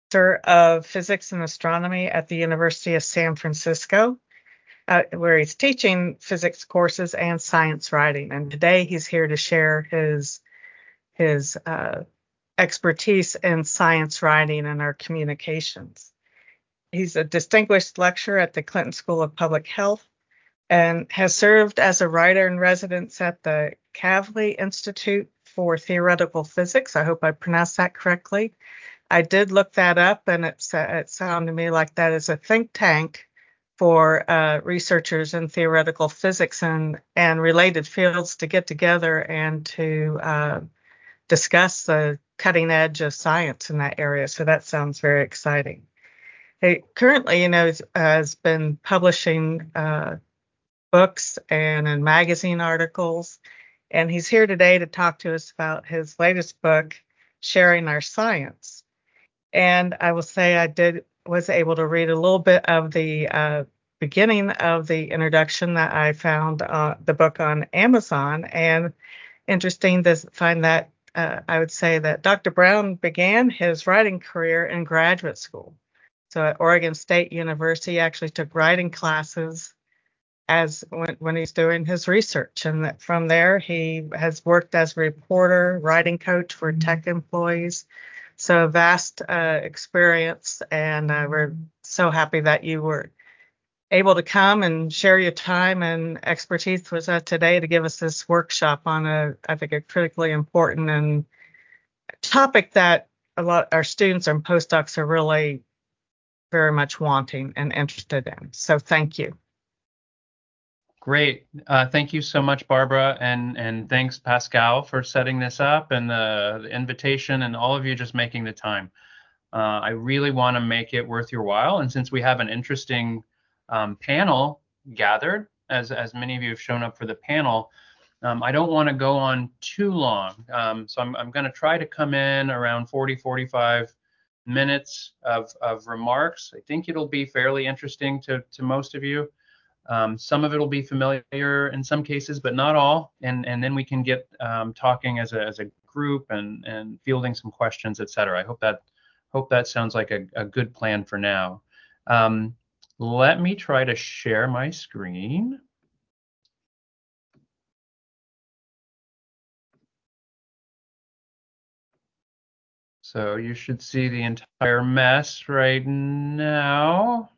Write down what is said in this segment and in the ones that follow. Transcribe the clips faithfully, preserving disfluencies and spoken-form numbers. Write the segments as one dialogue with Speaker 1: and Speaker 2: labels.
Speaker 1: Professor of Physics and Astronomy at the University of San Francisco, uh, where he's teaching physics courses and science writing. And today he's here to share his his uh, expertise in science writing and our communications. He's a distinguished lecturer at the Clinton School of Public Health and has served as a writer in residence at the Kavli Institute for Theoretical Physics. I hope I pronounced that correctly. I did look that up, and it, it sounded to me like that is a think tank for uh, researchers in theoretical physics and, and related fields to get together and to uh, discuss the cutting edge of science in that area. So that sounds very exciting. He currently, you know, has, has been publishing uh, books and in magazine articles, and he's here today to talk to us about his latest book, Sharing Our Science. And I will say I did was able to read a little bit of the uh, beginning of the introduction that I found uh, the book on Amazon, and interesting to find that uh, I would say that Doctor Brown began his writing career in graduate school. So at Oregon State University, he actually took writing classes as when, when he's doing his research, and that from there he has worked as a reporter, writing coach for tech employees. So a vast uh, experience, and uh, we're so happy that you were able to come and share your time and expertise with us today to give us this workshop on a, I think, a critically important and topic that a lot our students and postdocs are really very much wanting and interested in. So thank you.
Speaker 2: Great. Uh, thank you so much, Barbara, and and thanks, Pascal, for setting this up and the, the invitation, and all of you just making the time. Uh, I really want to make it worth your while, and since we have an interesting um, panel gathered, as as many of you have shown up for the panel, um, I don't want to go on too long. Um, so I'm I'm going to try to come in around forty, forty-five minutes of of remarks. I think it'll be fairly interesting to to most of you. Um, some of it will be familiar in some cases, but not all. And and then we can get um, talking as a as a group and and fielding some questions, et cetera. I hope that hope that sounds like a, a good plan for now. Um, let me try to share my screen. So you should see the entire mess right now.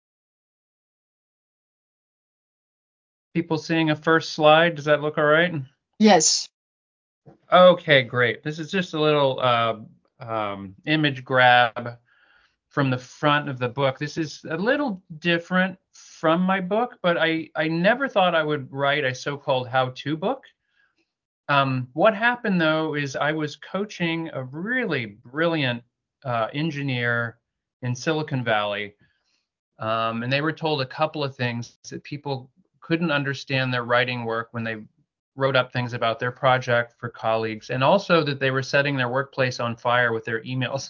Speaker 2: People seeing a first slide? Does that look all right?
Speaker 3: Yes.
Speaker 2: Okay, great. This is just a little uh, um, image grab from the front of the book. This is a little different from my book, but I, I never thought I would write a so-called how-to book. Um, what happened, though, is I was coaching a really brilliant uh, engineer in Silicon Valley, um, and they were told a couple of things that people couldn't understand their writing work when they wrote up things about their project for colleagues, and also that they were setting their workplace on fire with their emails.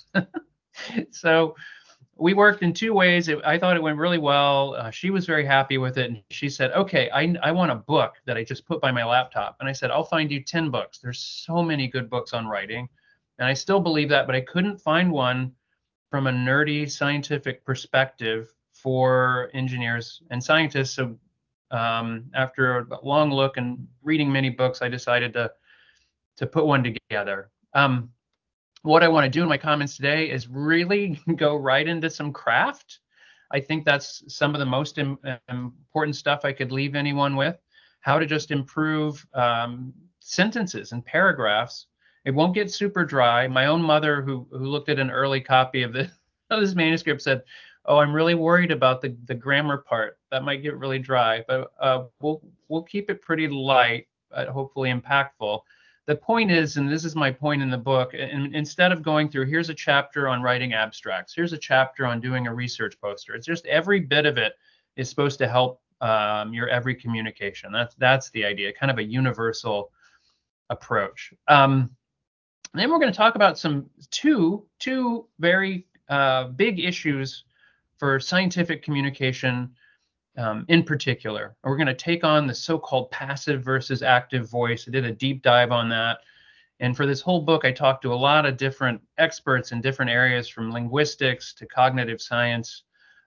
Speaker 2: So we worked in two ways. It, I thought it went really well. Uh, she was very happy with it. And she said, okay, I, I want a book that I just put by my laptop. And I said, I'll find you ten books. There's so many good books on writing. And I still believe that, but I couldn't find one from a nerdy scientific perspective for engineers and scientists. So um, after a long look and reading many books, I decided to, to put one together. Um, what I want to do in my comments today is really go right into some craft. I think that's some of the most Im- important stuff I could leave anyone with. How to just improve um, sentences and paragraphs. It won't get super dry. My own mother, who who looked at an early copy of this, of this manuscript, said, "Oh, I'm really worried about the the grammar part. That might get really dry." But uh, we'll we'll keep it pretty light, but hopefully impactful. The point is, and this is my point in the book, and instead of going through, here's a chapter on writing abstracts, here's a chapter on doing a research poster, it's just every bit of it is supposed to help um, your every communication. That's that's the idea, kind of a universal approach. Um, then we're going to talk about some two two very uh, big issues for scientific communication um, in particular. We're going to take on the so-called passive versus active voice. I did a deep dive on that. And for this whole book, I talked to a lot of different experts in different areas, from linguistics to cognitive science.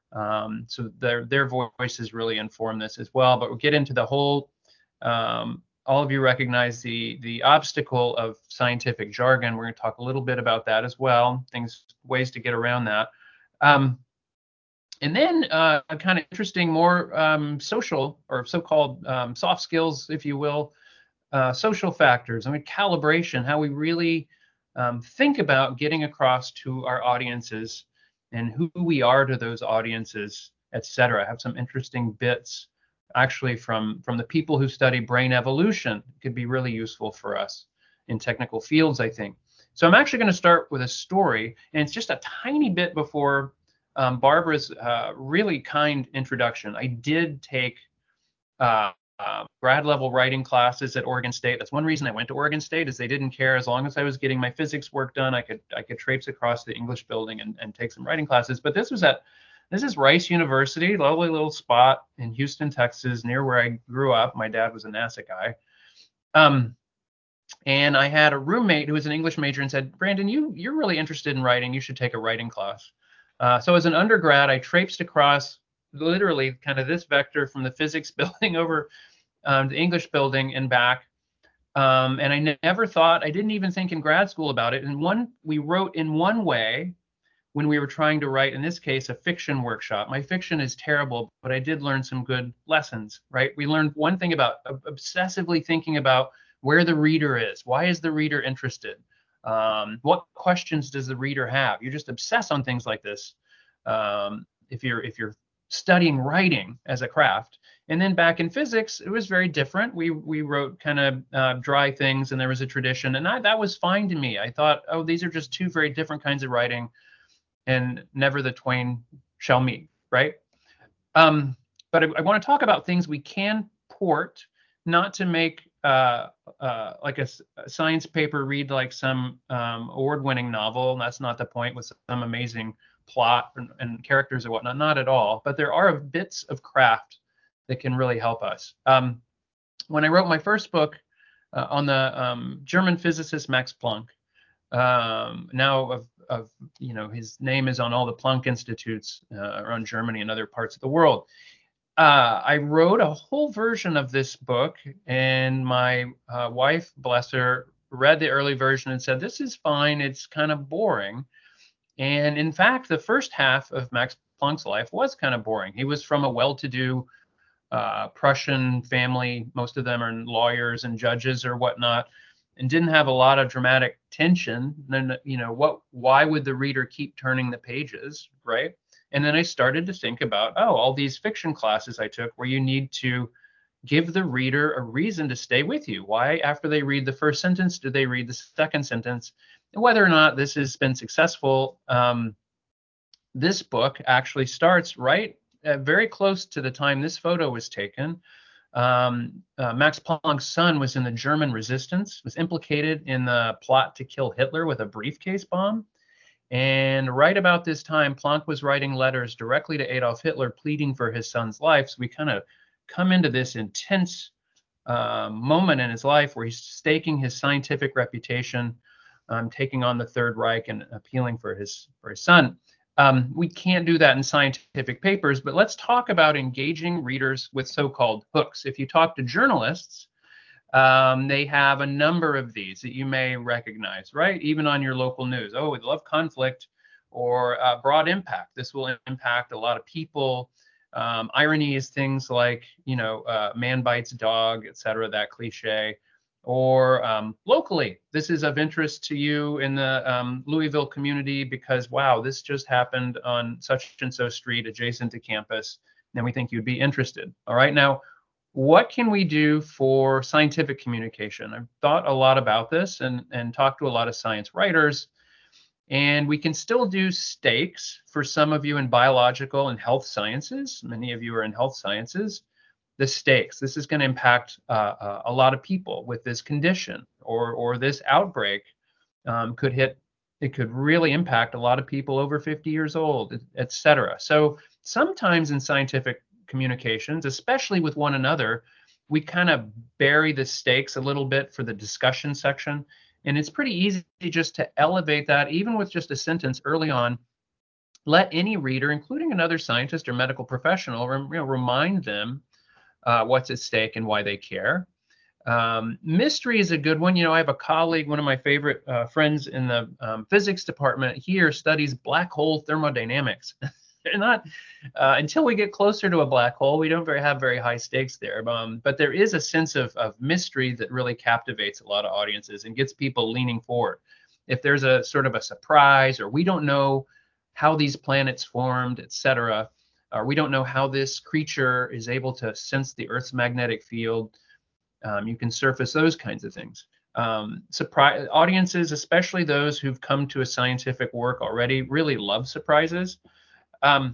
Speaker 2: Um, so their their voices really inform this as well. But we'll get into the whole. Um, all of you recognize the the obstacle of scientific jargon. We're going to talk a little bit about that as well. Things, ways to get around that. Um, and then uh, a kind of interesting, more um, social or so-called um, soft skills, if you will, uh, social factors. I mean, calibration, how we really um, think about getting across to our audiences and who we are to those audiences, et cetera. I have some interesting bits actually from from the people who study brain evolution. It could be really useful for us in technical fields, I think. So I'm actually going to start with a story, and it's just a tiny bit before um, Barbara's uh, really kind introduction. I did take uh, uh, grad level writing classes at Oregon State. That's one reason I went to Oregon State, is they didn't care. As long as I was getting my physics work done, I could I could traipse across the English building and, and take some writing classes. But this was at this is Rice University, lovely little spot in Houston, Texas, near where I grew up. My dad was a NASA guy. Um, and I had a roommate who was an English major and said, Brandon, you you're really interested in writing. You should take a writing class. Uh, so as an undergrad, I traipsed across literally kind of this vector from the physics building over um, the English building and back. Um, and I ne- never thought, I didn't even think in grad school about it. And one, we wrote in one way when we were trying to write, in this case, a fiction workshop. My fiction is terrible, but I did learn some good lessons, right? We learned one thing about uh, obsessively thinking about where the reader is. Why is the reader interested? Um, what questions does the reader have? You just obsess on things like this. Um, if you're if you're studying writing as a craft. And then back in physics, it was very different. We we wrote kind of uh, dry things, and there was a tradition, and I, that was fine to me. I thought, oh, these are just two very different kinds of writing, and never the twain shall meet, right? Um, but I, I want to talk about things we can port, not to make uh, uh, like a, a science paper read like some um, award-winning novel. That's not the point, with some amazing plot and, and characters or whatnot. Not at all. But there are bits of craft that can really help us. Um, when I wrote my first book uh, on the um, German physicist Max Planck, um, now of, of, you know, his name is on all the Planck Institutes uh, around Germany and other parts of the world. Uh, I wrote a whole version of this book, and my uh, wife, bless her, read the early version and said, this is fine. It's kind of boring. And in fact, the first half of Max Planck's life was kind of boring. He was from a well-to-do uh, Prussian family. Most of them are lawyers and judges or whatnot, and didn't have a lot of dramatic tension. Then, you know, what? Why would the reader keep turning the pages, right? And then I started to think about, oh, all these fiction classes I took where you need to give the reader a reason to stay with you. Why, after they read the first sentence, do they read the second sentence? And whether or not this has been successful, um, this book actually starts right uh, very close to the time this photo was taken. Um, uh, Max Planck's son was in the German resistance, was implicated in the plot to kill Hitler with a briefcase bomb. And right about this time, Planck was writing letters directly to Adolf Hitler, pleading for his son's life. So we kind of come into this intense uh, moment in his life where he's staking his scientific reputation, um, taking on the Third Reich and appealing for his for his son. Um, we can't do that in scientific papers, but let's talk about engaging readers with so-called hooks. If you talk to journalists, um, they have a number of these that you may recognize, right? Even on your local news. Oh, we love conflict, or uh, broad impact. This will impact a lot of people. Um, irony is things like, you know, uh, man bites dog, et cetera, that cliche. Or um, locally, this is of interest to you in the um, Louisville community because, wow, this just happened on such and so street adjacent to campus, and we think you'd be interested. All right, now, what can we do for scientific communication? I've thought a lot about this and, and talked to a lot of science writers, and we can still do stakes for some of you in biological and health sciences. Many of you are in health sciences. The stakes. This is going to impact uh, uh, a lot of people with this condition, or or this outbreak um, could hit. It could really impact a lot of people over fifty years old, et cetera. So sometimes in scientific communications, especially with one another, we kind of bury the stakes a little bit for the discussion section, And it's pretty easy just to elevate that, even with just a sentence early on. Let any reader, including another scientist or medical professional, rem, you know, remind them uh, what's at stake and why they care. Um, mystery is a good one. You know, I have a colleague, one of my favorite uh, friends in the um, physics department here, studies black hole thermodynamics. They're not uh, until we get closer to a black hole, we don't very have very high stakes there. Um, but there is a sense of, of mystery that really captivates a lot of audiences and gets people leaning forward. If there's a sort of a surprise, or we don't know how these planets formed, et cetera, or we don't know how this creature is able to sense the Earth's magnetic field, um, you can surface those kinds of things. Um, surprise audiences, especially those who've come to a scientific work already, really love surprises. Um,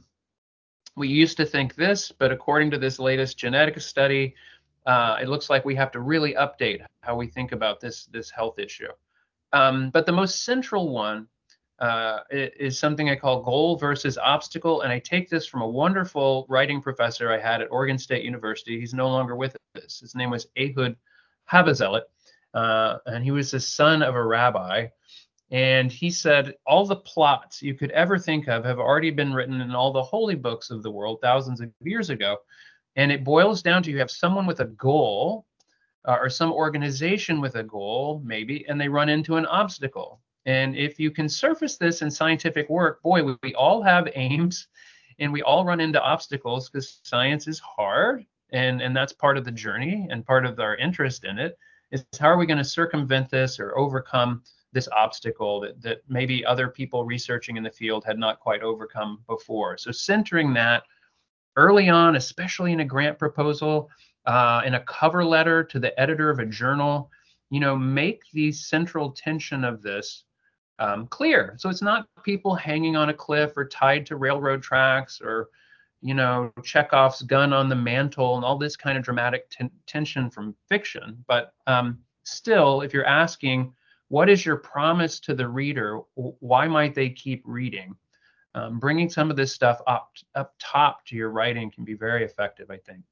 Speaker 2: we used to think this, but according to this latest genetic study, uh, it looks like we have to really update how we think about this this health issue. Um, but the most central one uh, is something I call goal versus obstacle, and I take this from a wonderful writing professor I had at Oregon State University. He's no longer with us. His name was Ehud Habazelit, uh, and he was the son of a rabbi. And he said, all the plots you could ever think of have already been written in all the holy books of the world thousands of years ago. And it boils down to you have someone with a goal, uh, or some organization with a goal, maybe, and they run into an obstacle. And if you can surface this in scientific work, boy, we, we all have aims and we all run into obstacles because science is hard. And, and that's part of the journey and part of our interest in it is how are we going to circumvent this or overcome this obstacle that, that maybe other people researching in the field had not quite overcome before. So centering that early on, especially in a grant proposal, uh, in a cover letter to the editor of a journal, you know, make the central tension of this um, clear. So it's not people hanging on a cliff or tied to railroad tracks or, you know, Chekhov's gun on the mantle and all this kind of dramatic ten- tension from fiction. But um, still, if you're asking, what is your promise to the reader? Why might they keep reading? Um, bringing some of this stuff up up top to your writing can be very effective, I think.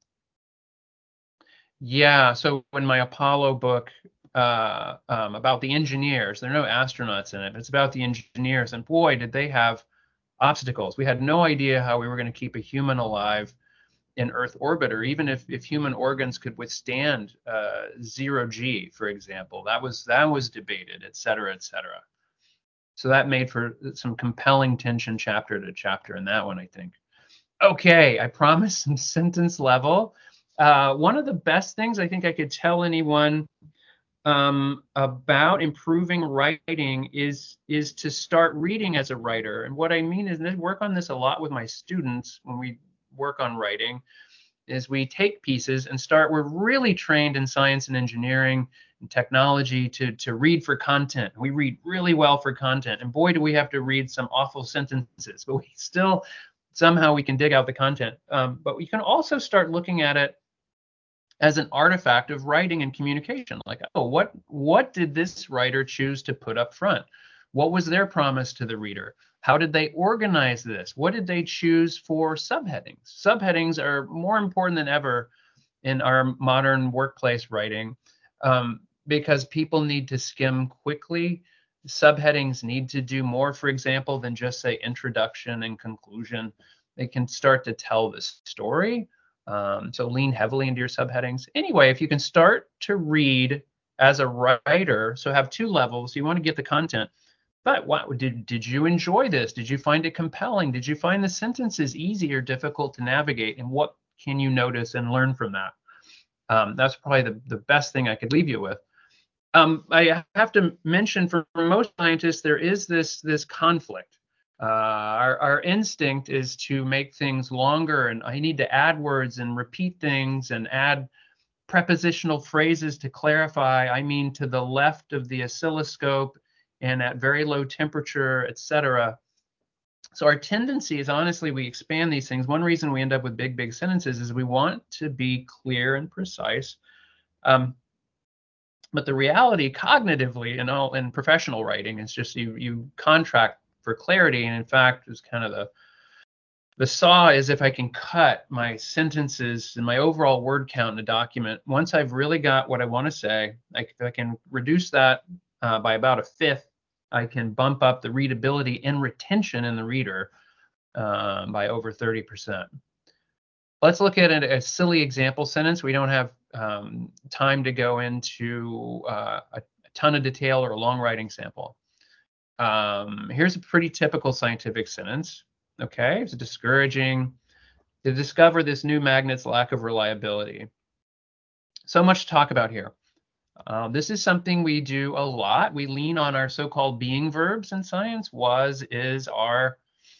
Speaker 2: Yeah, so in my Apollo book uh, um, about the engineers, there are no astronauts in it. It's about the engineers, and boy, did they have obstacles. We had no idea how we were going to keep a human alive in Earth orbit, or even if, if human organs could withstand uh, zero G, for example. That was that was debated, et cetera, et cetera. So that made for some compelling tension chapter to chapter in that one, I think. Okay, I promise some sentence level. Uh, one of the best things I think I could tell anyone um, about improving writing is is to start reading as a writer. And what I mean is, and I work on this a lot with my students when we work on writing, is we take pieces and start, we're really trained in science and engineering and technology to, to read for content. We read really well for content. And boy, do we have to read some awful sentences, but we still, somehow we can dig out the content. Um, but we can also start looking at it as an artifact of writing and communication. Like, oh, what what did this writer choose to put up front? What was their promise to the reader? How did they organize this? What did they choose for subheadings? Subheadings are more important than ever in our modern workplace writing, um, because people need to skim quickly. Subheadings need to do more, for example, than just say introduction and conclusion. They can start to tell the story. Um, so lean heavily into your subheadings. Anyway, if you can start to read as a writer, so have two levels, you want to get the content. But what did did you enjoy this? Did you find it compelling? Did you find the sentences easy or difficult to navigate? And what can you notice and learn from that? Um, that's probably the, the best thing I could leave you with. Um, I have to mention, for, for most scientists, there is this this conflict. Uh, our, our instinct is to make things longer, and I need to add words and repeat things and add prepositional phrases to clarify. I mean, to the left of the oscilloscope and at very low temperature, et cetera. So our tendency is, honestly, we expand these things. One reason we end up with big, big sentences is we want to be clear and precise. Um, but the reality, cognitively, in all in professional writing, is just you you contract for clarity. And in fact, is kind of the the saw is if I can cut my sentences and my overall word count in a document. Once I've really got what I want to say, like if I can reduce that uh, by about a fifth, I can bump up the readability and retention in the reader um, by over thirty percent. Let's look at a, a silly example sentence. We don't have um, time to go into uh, a, a ton of detail or a long writing sample. Um, here's a pretty typical scientific sentence. Okay, it's discouraging to discover this new magnet's lack of reliability. So much to talk about here. Uh, this is something we do a lot. We lean on our so-called being verbs in science. Was, is, are.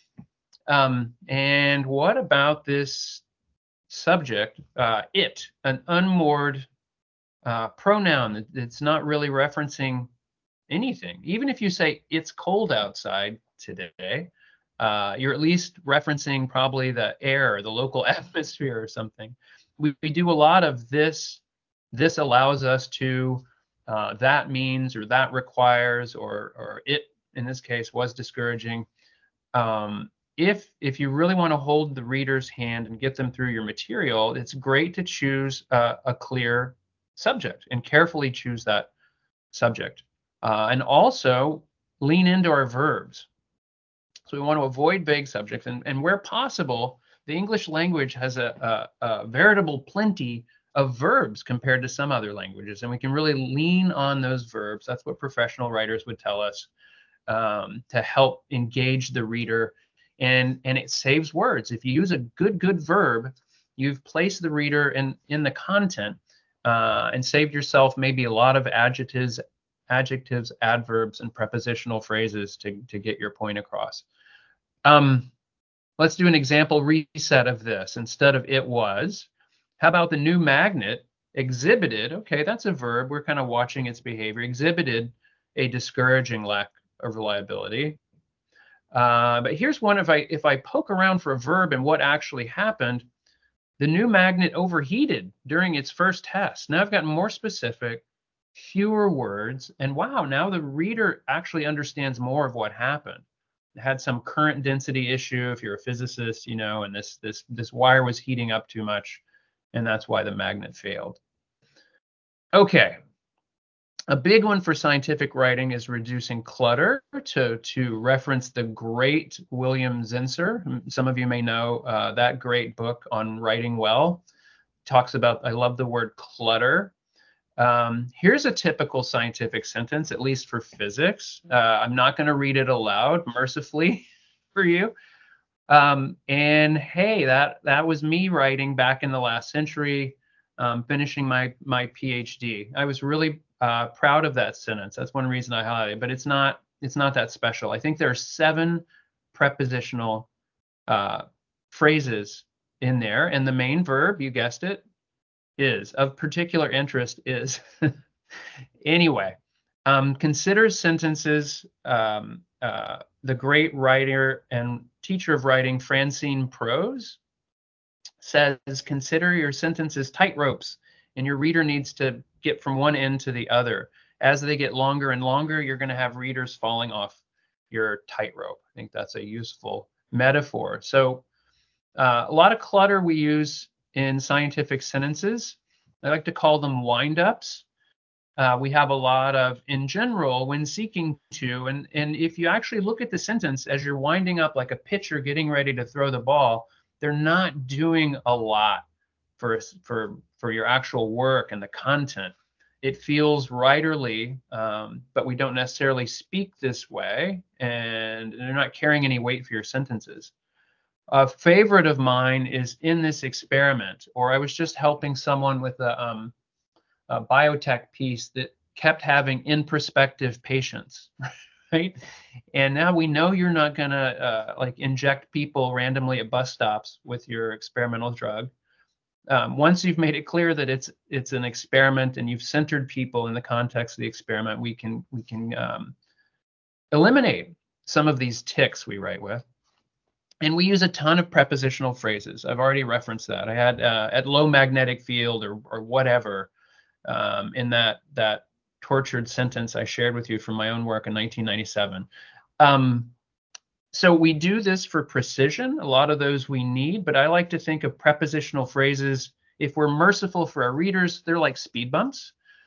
Speaker 2: Um, and what about this subject, uh, it, an unmoored uh, pronoun that's not really referencing anything? Even if you say it's cold outside today, uh, you're at least referencing probably the air, the local atmosphere or something. We, we do a lot of this. This allows us to, uh, that means, or that requires, or, or it, in this case, was discouraging. Um, if if you really want to hold the reader's hand and get them through your material, it's great to choose uh, a clear subject and carefully choose that subject. Uh, and also lean into our verbs. So we want to avoid vague subjects, and, and where possible, the English language has a, a, a veritable plenty of verbs compared to some other languages, and we can really lean on those verbs. That's what professional writers would tell us, um, to help engage the reader, and and it saves words. If you use a good good verb, you've placed the reader in in the content, uh, and saved yourself maybe a lot of adjectives, adjectives, adverbs, and prepositional phrases to to get your point across. Um, let's do an example reset of this. Instead of it was, how about the new magnet exhibited? Okay, that's a verb. We're kind of watching its behavior. Exhibited a discouraging lack of reliability. Uh, but here's one. If I if I poke around for a verb and what actually happened, the new magnet overheated during its first test. Now I've gotten more specific, fewer words, and wow, now the reader actually understands more of what happened. It had some current density issue, if you're a physicist, you know, and this this this wire was heating up too much, and that's why the magnet failed. Okay. A big one for scientific writing is reducing clutter, to, to reference the great William Zinsser. Some of you may know uh, that great book on writing well. Talks about, I love the word clutter. Um, here's a typical scientific sentence, at least for physics. Uh, I'm not going to read it aloud, mercifully for you. Um, and hey, that that was me writing back in the last century, um, finishing my my PhD. I was really uh, proud of that sentence. That's one reason I highlighted it, but it's not it's not that special. I think there are seven prepositional uh, phrases in there, and the main verb, you guessed it, is. Of particular interest is. Anyway, um, consider sentences. Um, uh, the great writer and teacher of writing, Francine Prose, says, consider your sentences tight ropes, and your reader needs to get from one end to the other. As they get longer and longer, you're going to have readers falling off your tightrope. I think that's a useful metaphor. So uh, a lot of clutter we use in scientific sentences. I like to call them wind-ups. Uh, we have a lot of, in general, when seeking to, and, and if you actually look at the sentence as you're winding up like a pitcher getting ready to throw the ball, they're not doing a lot for, for, for your actual work and the content. It feels writerly, um, but we don't necessarily speak this way, and they're not carrying any weight for your sentences. A favorite of mine is in this experiment, or I was just helping someone with a, um, a biotech piece that kept having in perspective patients, right? And now we know you're not going to uh, like inject people randomly at bus stops with your experimental drug. Um, once you've made it clear that it's it's an experiment and you've centered people in the context of the experiment, we can we can um, eliminate some of these ticks we write with. And we use a ton of prepositional phrases. I've already referenced that. I had uh, at low magnetic field, or or whatever, um, in that that tortured sentence I shared with you from my own work in nineteen ninety-seven. Um, so we do this for precision. A lot of those we need, but I like to think of prepositional phrases. If we're merciful for our readers, they're like speed bumps.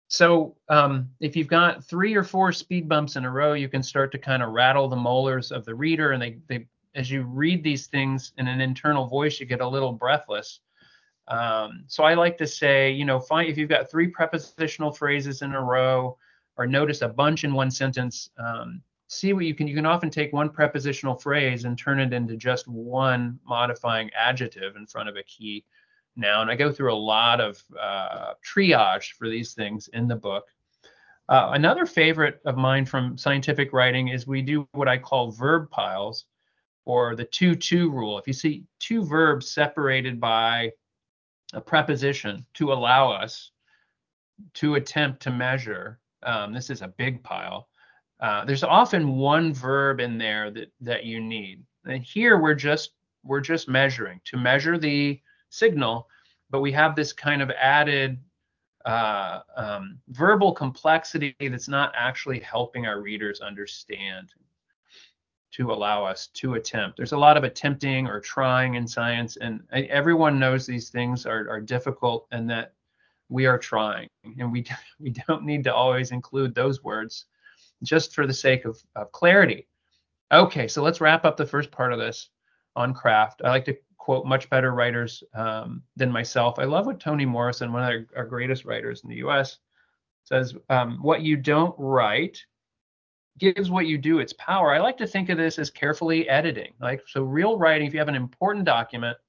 Speaker 2: So um, if you've got three or four speed bumps in a row, you can start to kind of rattle the molars of the reader, and they they as you read these things in an internal voice, you get a little breathless. Um, so I like to say, you know, find if you've got three prepositional phrases in a row, or notice a bunch in one sentence. Um, see what you can. You can often take one prepositional phrase and turn it into just one modifying adjective in front of a key noun. I go through a lot of uh, triage for these things in the book. Uh, another favorite of mine from scientific writing is we do what I call verb piles, or the two two rule. If you see two verbs separated by a preposition, to allow us, to attempt, to measure, um, this is a big pile. Uh, there's often one verb in there that that you need. And here we're just we're just measuring, to measure the signal, but we have this kind of added uh, um, verbal complexity that's not actually helping our readers understand, to allow us to attempt. There's a lot of attempting or trying in science, and everyone knows these things are, are difficult and that we are trying, and we we don't need to always include those words just for the sake of, of clarity. Okay, so let's wrap up the first part of this on craft. I like to quote much better writers um, than myself. I love what Toni Morrison, one of our, our greatest writers in the U S, says, um, what you don't write gives what you do its power. I like to think of this as carefully editing. Like, so real writing, if you have an important document,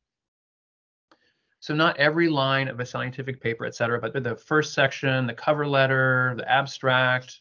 Speaker 2: so not every line of a scientific paper, et cetera, but the first section, the cover letter, the abstract,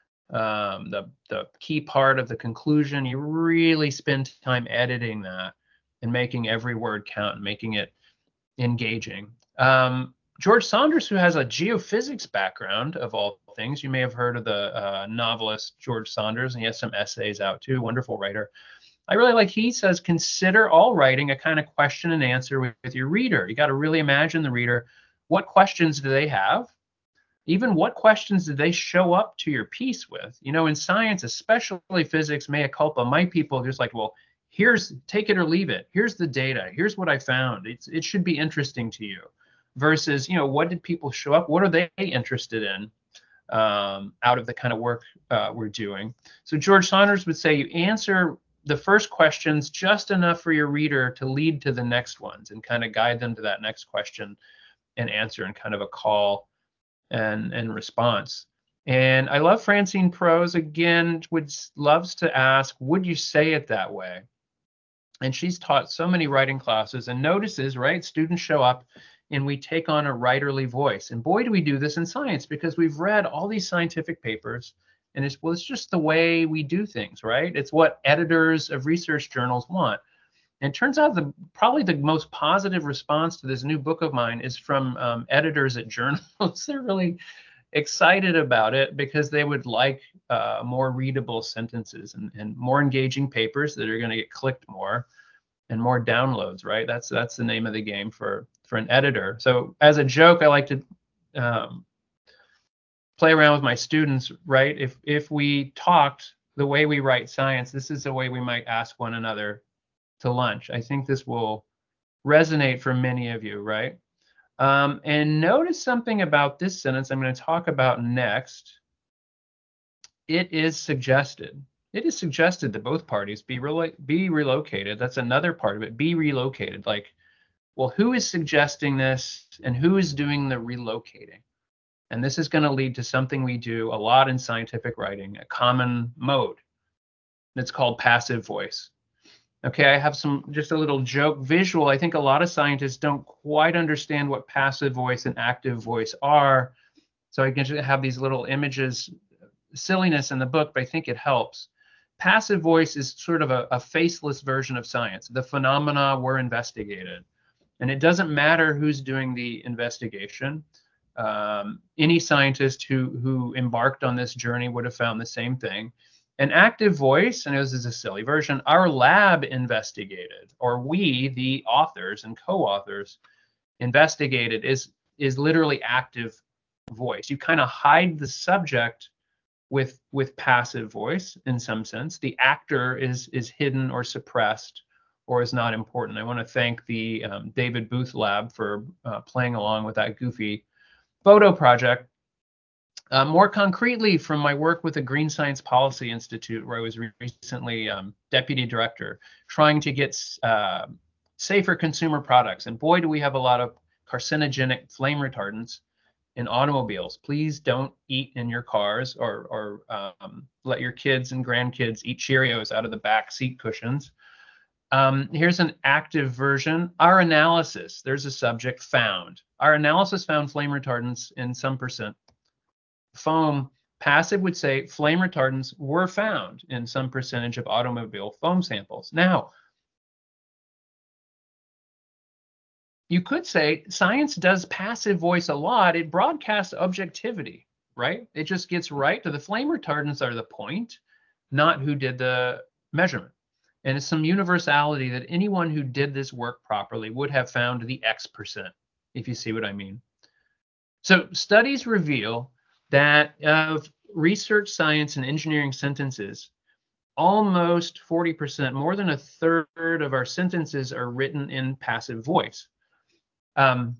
Speaker 2: um, the, the key part of the conclusion, you really spend time editing that and making every word count and making it engaging. Um, George Saunders, who has a geophysics background of all things, you may have heard of the uh, novelist George Saunders, and he has some essays out too, wonderful writer. I really like, he says, consider all writing a kind of question and answer with, with your reader. You got to really imagine the reader. What questions do they have? Even what questions did they show up to your piece with? You know, in science, especially physics, mea culpa, my people are just like, well, here's, take it or leave it. Here's the data. Here's what I found. It's, it should be interesting to you. Versus, you know, what did people show up? What are they interested in um, out of the kind of work uh, we're doing? So George Saunders would say you answer the first questions just enough for your reader to lead to the next ones and kind of guide them to that next question and answer in kind of a call and and response. And I love Francine Prose, again, would loves to ask, would you say it that way? And she's taught so many writing classes and notices, right, students show up and we take on a writerly voice. And boy, do we do this in science, because we've read all these scientific papers, and it's, well, it's just the way we do things, right? It's what editors of research journals want. And it turns out the probably the most positive response to this new book of mine is from um, editors at journals. They're really excited about it because they would like uh, more readable sentences and, and more engaging papers that are going to get clicked more and more downloads, right? That's that's the name of the game for for an editor. So as a joke, I like to um, play around with my students, right? If if we talked the way we write science, this is the way we might ask one another to lunch. I think this will resonate for many of you, right? Um, and notice something about this sentence I'm going to talk about next. It is suggested. It is suggested that both parties be relo- be relocated. That's another part of it. Be relocated. Like, well, who is suggesting this and who is doing the relocating? And this is going to lead to something we do a lot in scientific writing, a common mode. It's called passive voice. Okay, I have some, just a little joke visual. I think a lot of scientists don't quite understand what passive voice and active voice are. So I can just have these little images, silliness in the book, but I think it helps. Passive voice is sort of a, a faceless version of science. The phenomena were investigated. And it doesn't matter who's doing the investigation. Um, any scientist who, who embarked on this journey would have found the same thing. An active voice, and this is a silly version, our lab investigated, or we, the authors and co-authors, investigated, is is literally active voice. You kind of hide the subject with with passive voice in some sense. The actor is is hidden or suppressed or is not important. I want to thank the um, David Booth Lab for uh, playing along with that goofy photo project. Uh, more concretely, from my work with the Green Science Policy Institute, where I was re- recently um, deputy director, trying to get uh, safer consumer products. And boy, do we have a lot of carcinogenic flame retardants in automobiles. Please don't eat in your cars, or, or um, let your kids and grandkids eat Cheerios out of the back seat cushions. Um, here's an active version. Our analysis, there's a subject found. Our analysis found flame retardants in some percent foam. Passive would say flame retardants were found in some percentage of automobile foam samples. Now, you could say science does passive voice a lot. It broadcasts objectivity, right? It just gets right to the flame retardants are the point, not who did the measurement. And it's some universality that anyone who did this work properly would have found the X percent, if you see what I mean. So studies reveal that of research, science, and engineering sentences, almost forty percent, more than a third of our sentences are written in passive voice. Um,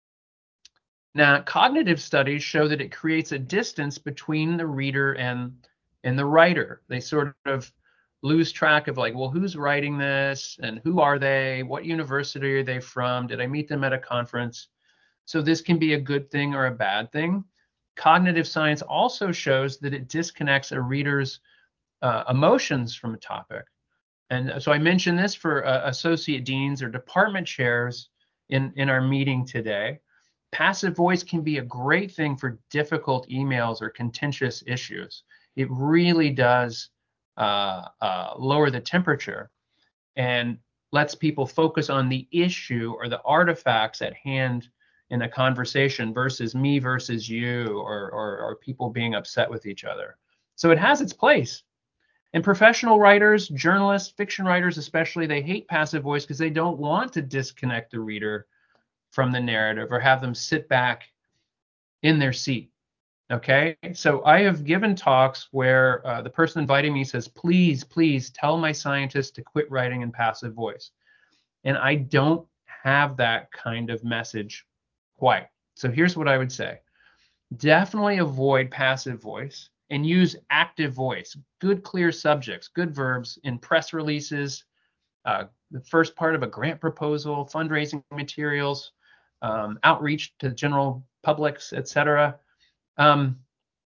Speaker 2: now, cognitive studies show that it creates a distance between the reader and and the writer. They sort of lose track of like, well, who's writing this and who are they? What university are they from? Did I meet them at a conference? So this can be a good thing or a bad thing. Cognitive science also shows that it disconnects a reader's uh, emotions from a topic. And so I mentioned this for uh, associate deans or department chairs in, in our meeting today. Passive voice can be a great thing for difficult emails or contentious issues. It really does uh, uh, lower the temperature and lets people focus on the issue or the artifacts at hand in a conversation versus me versus you, or, or, or people being upset with each other. So it has its place. And professional writers, journalists, fiction writers especially, they hate passive voice because they don't want to disconnect the reader from the narrative or have them sit back in their seat. Okay, so I have given talks where uh, the person inviting me says, please, please tell my scientists to quit writing in passive voice. And I don't have that kind of message quite. So here's what I would say. Definitely avoid passive voice and use active voice, good, clear subjects, good verbs in press releases, uh, the first part of a grant proposal, fundraising materials, um, outreach to the general publics, et cetera. Um,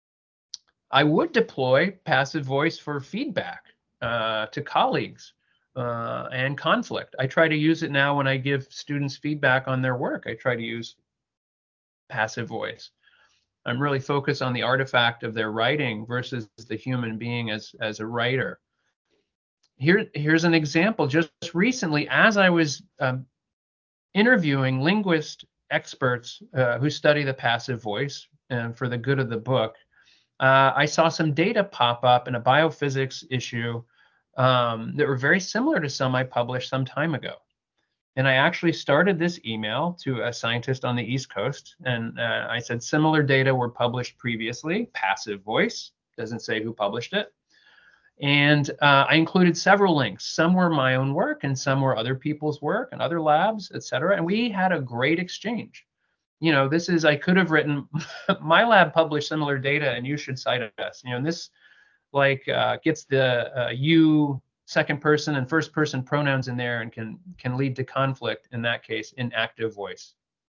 Speaker 2: I would deploy passive voice for feedback uh, to colleagues uh, and conflict. I try to use it now when I give students feedback on their work. I try to use passive voice. I'm really focused on the artifact of their writing versus the human being as, as a writer. Here, here's an example. Just recently, as I was um, interviewing linguist experts uh, who study the passive voice and for the good of the book, uh, I saw some data pop up in a biophysics issue um, that were very similar to some I published some time ago. And I actually started this email to a scientist on the East Coast. And uh, I said, similar data were published previously, passive voice, doesn't say who published it. And uh, I included several links. Some were my own work and some were other people's work and other labs, et cetera. And we had a great exchange. You know, this is, I could have written, my lab published similar data and you should cite us. You know, and this like uh, gets the uh, you second person and first person pronouns in there and can can lead to conflict in that case in active voice.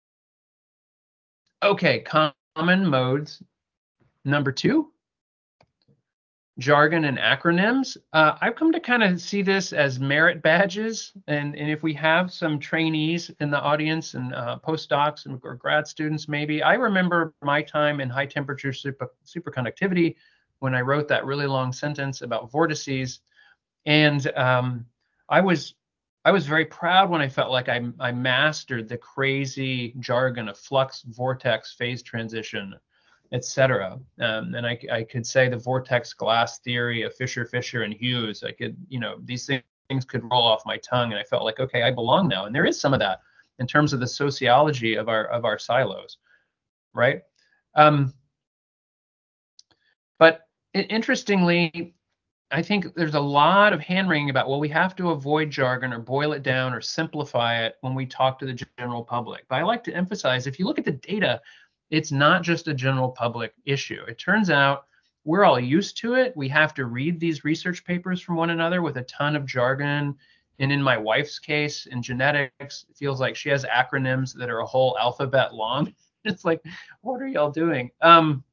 Speaker 2: Okay, common modes. Number two, jargon and acronyms. Uh, I've come to kind of see this as merit badges. And, and if we have some trainees in the audience and uh, postdocs and, or grad students, maybe, I remember my time in high temperature super, superconductivity when I wrote that really long sentence about vortices. And um, I was I was very proud when I felt like I, I mastered the crazy jargon of flux, vortex, phase transition, et cetera. Um, and I, I could say the vortex glass theory of Fisher, Fisher, and Hughes. I could, you know, these things could roll off my tongue, and I felt like, okay, I belong now. And there is some of that in terms of the sociology of our of our silos, right? Um, but interestingly, I think there's a lot of hand wringing about, well, we have to avoid jargon or boil it down or simplify it when we talk to the general public. But I like to emphasize, if you look at the data, It's not just a general public issue. It turns out we're all used to it. We have to read these research papers from one another with a ton of jargon. And in my wife's case, in genetics, it feels like she has acronyms that are a whole alphabet long. It's like, what are y'all doing? Um,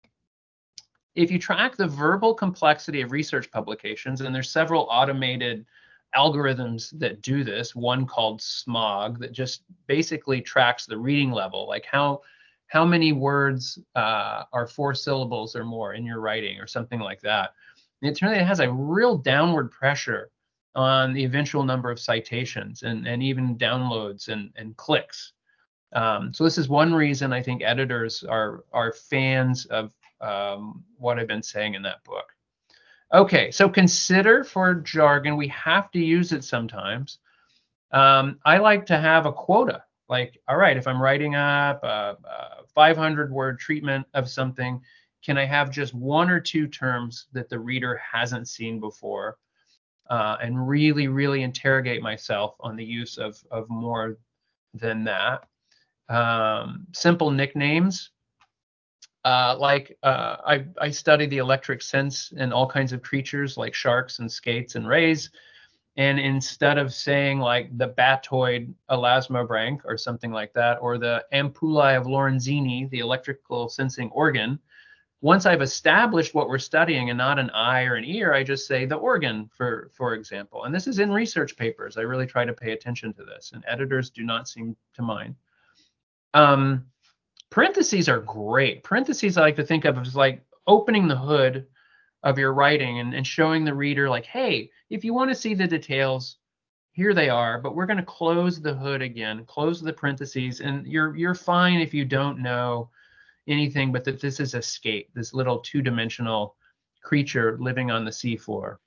Speaker 2: if you track the verbal complexity of research publications, and there's several automated algorithms that do this, one called SMOG that just basically tracks the reading level, like how how many words uh, are four syllables or more in your writing or something like that. And it turns out it has a real downward pressure on the eventual number of citations and, and even downloads and, and clicks. Um, so this is one reason I think editors are are fans of um, what I've been saying in that book. Okay, so consider for jargon, we have to use it sometimes. Um, I like to have a quota. Like, all right, if I'm writing up a, a five hundred word treatment of something, can I have just one or two terms that the reader hasn't seen before, uh, and really, really interrogate myself on the use of, of more than that. Um, simple nicknames. Uh, like uh, I, I study the electric sense in all kinds of creatures like sharks and skates and rays. And instead of saying like the batoid elasmobranch or something like that, or the ampullae of Lorenzini, the electrical sensing organ, once I've established what we're studying and not an eye or an ear, I just say the organ, for, for example. And this is in research papers. I really try to pay attention to this, and editors do not seem to mind. Um, Parentheses are great. Parentheses I like to think of as like opening the hood of your writing and, and showing the reader like, hey, if you want to see the details, here they are, but we're going to close the hood again, close the parentheses, and you're you're fine if you don't know anything, but that this is a skate, this little two-dimensional creature living on the seafloor.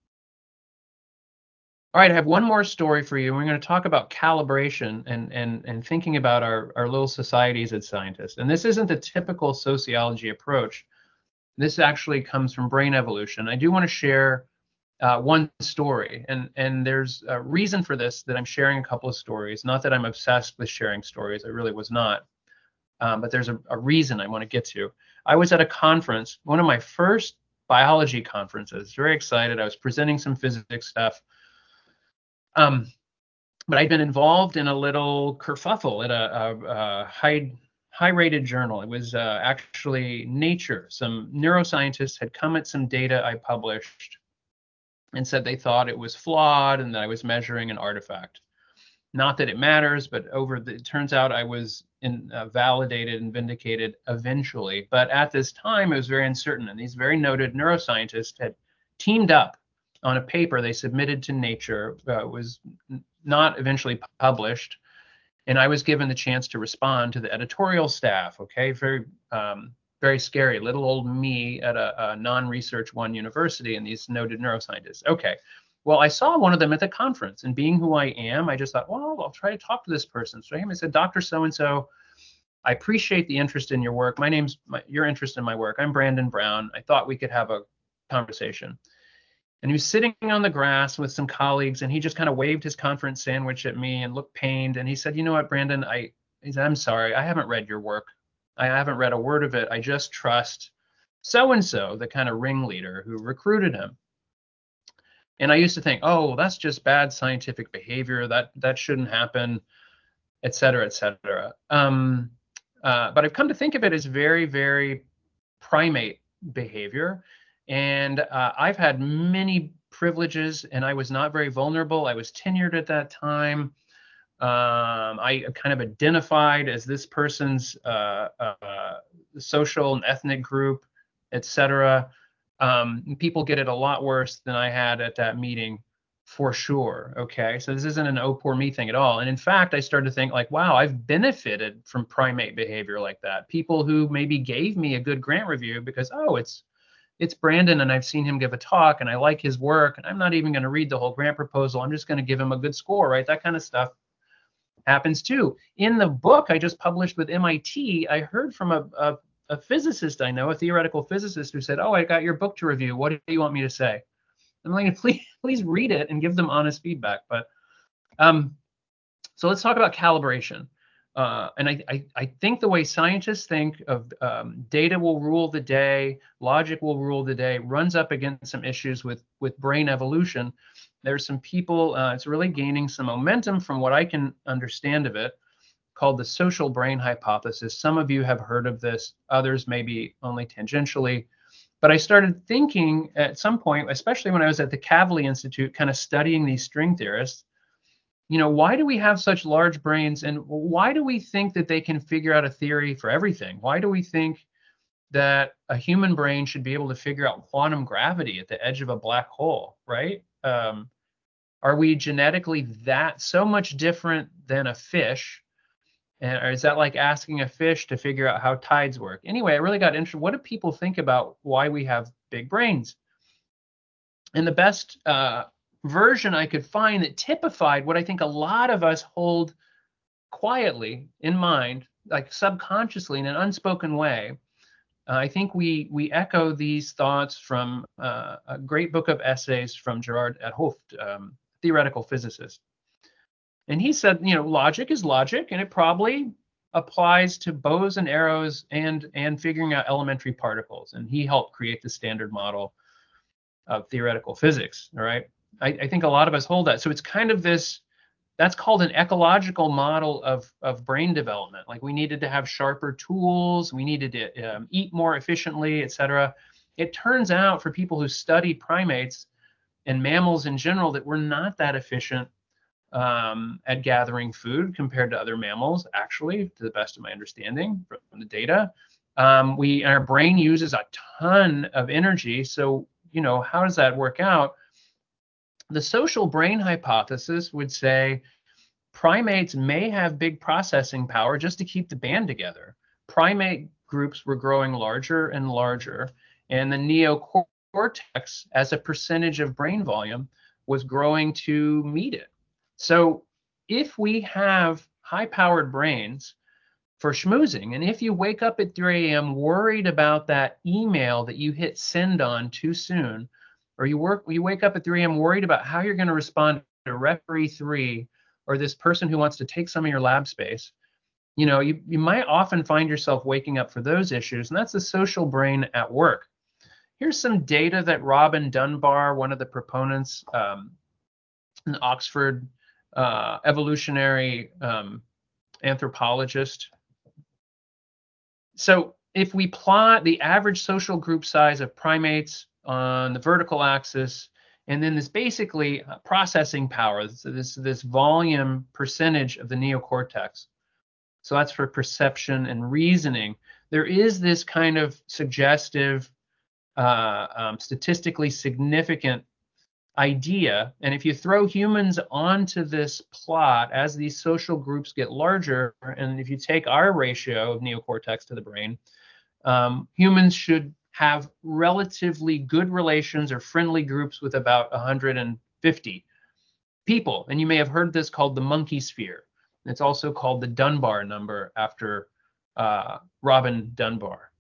Speaker 2: All right, I have one more story for you. We're going to talk about calibration and and and thinking about our, our little societies as scientists. And this isn't the typical sociology approach. This actually comes from brain evolution. I do want to share uh, one story, and and there's a reason for this, that I'm sharing a couple of stories. Not that I'm obsessed with sharing stories. I really was not. Um, but there's a, a reason I want to get to. I was at a conference, one of my first biology conferences. Very excited. I was presenting some physics stuff. Um, but I'd been involved in a little kerfuffle at a, a, a high high-rated journal. It was uh, actually Nature. Some neuroscientists had come at some data I published and said they thought it was flawed and that I was measuring an artifact. Not that it matters, but over the, it turns out I was in, uh, validated and vindicated eventually. But at this time, it was very uncertain. And these very noted neuroscientists had teamed up on a paper they submitted to Nature. Uh, was not eventually published, and I was given the chance to respond to the editorial staff. Okay, very um, very scary, little old me at a, a non-research one university, and these noted neuroscientists. Okay, well, I saw one of them at the conference, and being who I am, I just thought, well, I'll try to talk to this person. So I said, Doctor So-and-so, I appreciate the interest in your work. My name's my, your interest in my work. I'm Brandon Brown. I thought we could have a conversation. And he was sitting on the grass with some colleagues, and he just kind of waved his conference sandwich at me and looked pained. And he said, you know what, Brandon, I, he said, I'm sorry, I haven't read your work. I haven't read a word of it. I just trust so-and-so, the kind of ringleader who recruited him. And I used to think, oh, that's just bad scientific behavior. That that shouldn't happen, et cetera, et cetera. Um, uh, but I've come to think of it as very, very primate behavior. And uh, I've had many privileges, and I was not very vulnerable. I was tenured at that time. Um, I kind of identified as this person's uh, uh, social and ethnic group, et cetera. Um, people get it a lot worse than I had at that meeting, for sure. Okay, so this isn't an oh poor me thing at all. And in fact, I started to think like, wow, I've benefited from primate behavior like that. People who maybe gave me a good grant review because, oh, it's it's Brandon and I've seen him give a talk and I like his work and I'm not even going to read the whole grant proposal. I'm just going to give him a good score, right? That kind of stuff happens too. In the book I just published with M I T, I heard from a, a, a physicist I know, a theoretical physicist, who said, oh, I got your book to review. What do you want me to say? I'm like, please, please read it and give them honest feedback. But um, so let's talk about calibration. uh, and I, I, I think the way scientists think of um, data will rule the day, logic will rule the day, runs up against some issues with, with brain evolution. There's some people, uh, it's really gaining some momentum from what I can understand of it, called the social brain hypothesis. Some of you have heard of this, others maybe only tangentially. But I started thinking at some point, especially when I was at the Kavli Institute, kind of studying these string theorists, you know, why do we have such large brains, and why do we think that they can figure out a theory for everything? Why do we think that a human brain should be able to figure out quantum gravity at the edge of a black hole, right? Um, are we genetically that so much different than a fish? And or is that like asking a fish to figure out how tides work? Anyway, I really got interested. What do people think about why we have big brains? And the best uh, version I could find that typified what I think a lot of us hold quietly in mind, like subconsciously in an unspoken way. Uh, I think we we echo these thoughts from uh, a great book of essays from Gerard 't Hooft, um, theoretical physicist. And he said, you know, logic is logic, and it probably applies to bows and arrows and and figuring out elementary particles. And he helped create the standard model of theoretical physics. All right. I, I think a lot of us hold that. So it's kind of this, that's called an ecological model of, of brain development. Like we needed to have sharper tools, we needed to um, eat more efficiently, et cetera. It turns out for people who study primates and mammals in general that we're not that efficient um, at gathering food compared to other mammals, actually, to the best of my understanding from the data. Um, we our brain uses a ton of energy. So, you know, how does that work out? The social brain hypothesis would say primates may have big processing power just to keep the band together. Primate groups were growing larger and larger, and the neocortex, as a percentage of brain volume, was growing to meet it. So if we have high-powered brains for schmoozing, and if you wake up at three a m worried about that email that you hit send on too soon, or you work you wake up at three a m worried about how you're going to respond to referee three or this person who wants to take some of your lab space, you know, you, you might often find yourself waking up for those issues, and that's the social brain at work. Here's some data that Robin Dunbar, one of the proponents, um, an Oxford uh, evolutionary um, anthropologist. So if we plot the average social group size of primates on the vertical axis, and then this basically uh, processing power, so this, this volume percentage of the neocortex. So that's for perception and reasoning. There is this kind of suggestive, uh, um, statistically significant idea. And if you throw humans onto this plot as these social groups get larger, and if you take our ratio of neocortex to the brain, um, humans should have relatively good relations or friendly groups with about one hundred fifty people. And you may have heard this called the monkey sphere. It's also called the Dunbar number after uh, Robin Dunbar.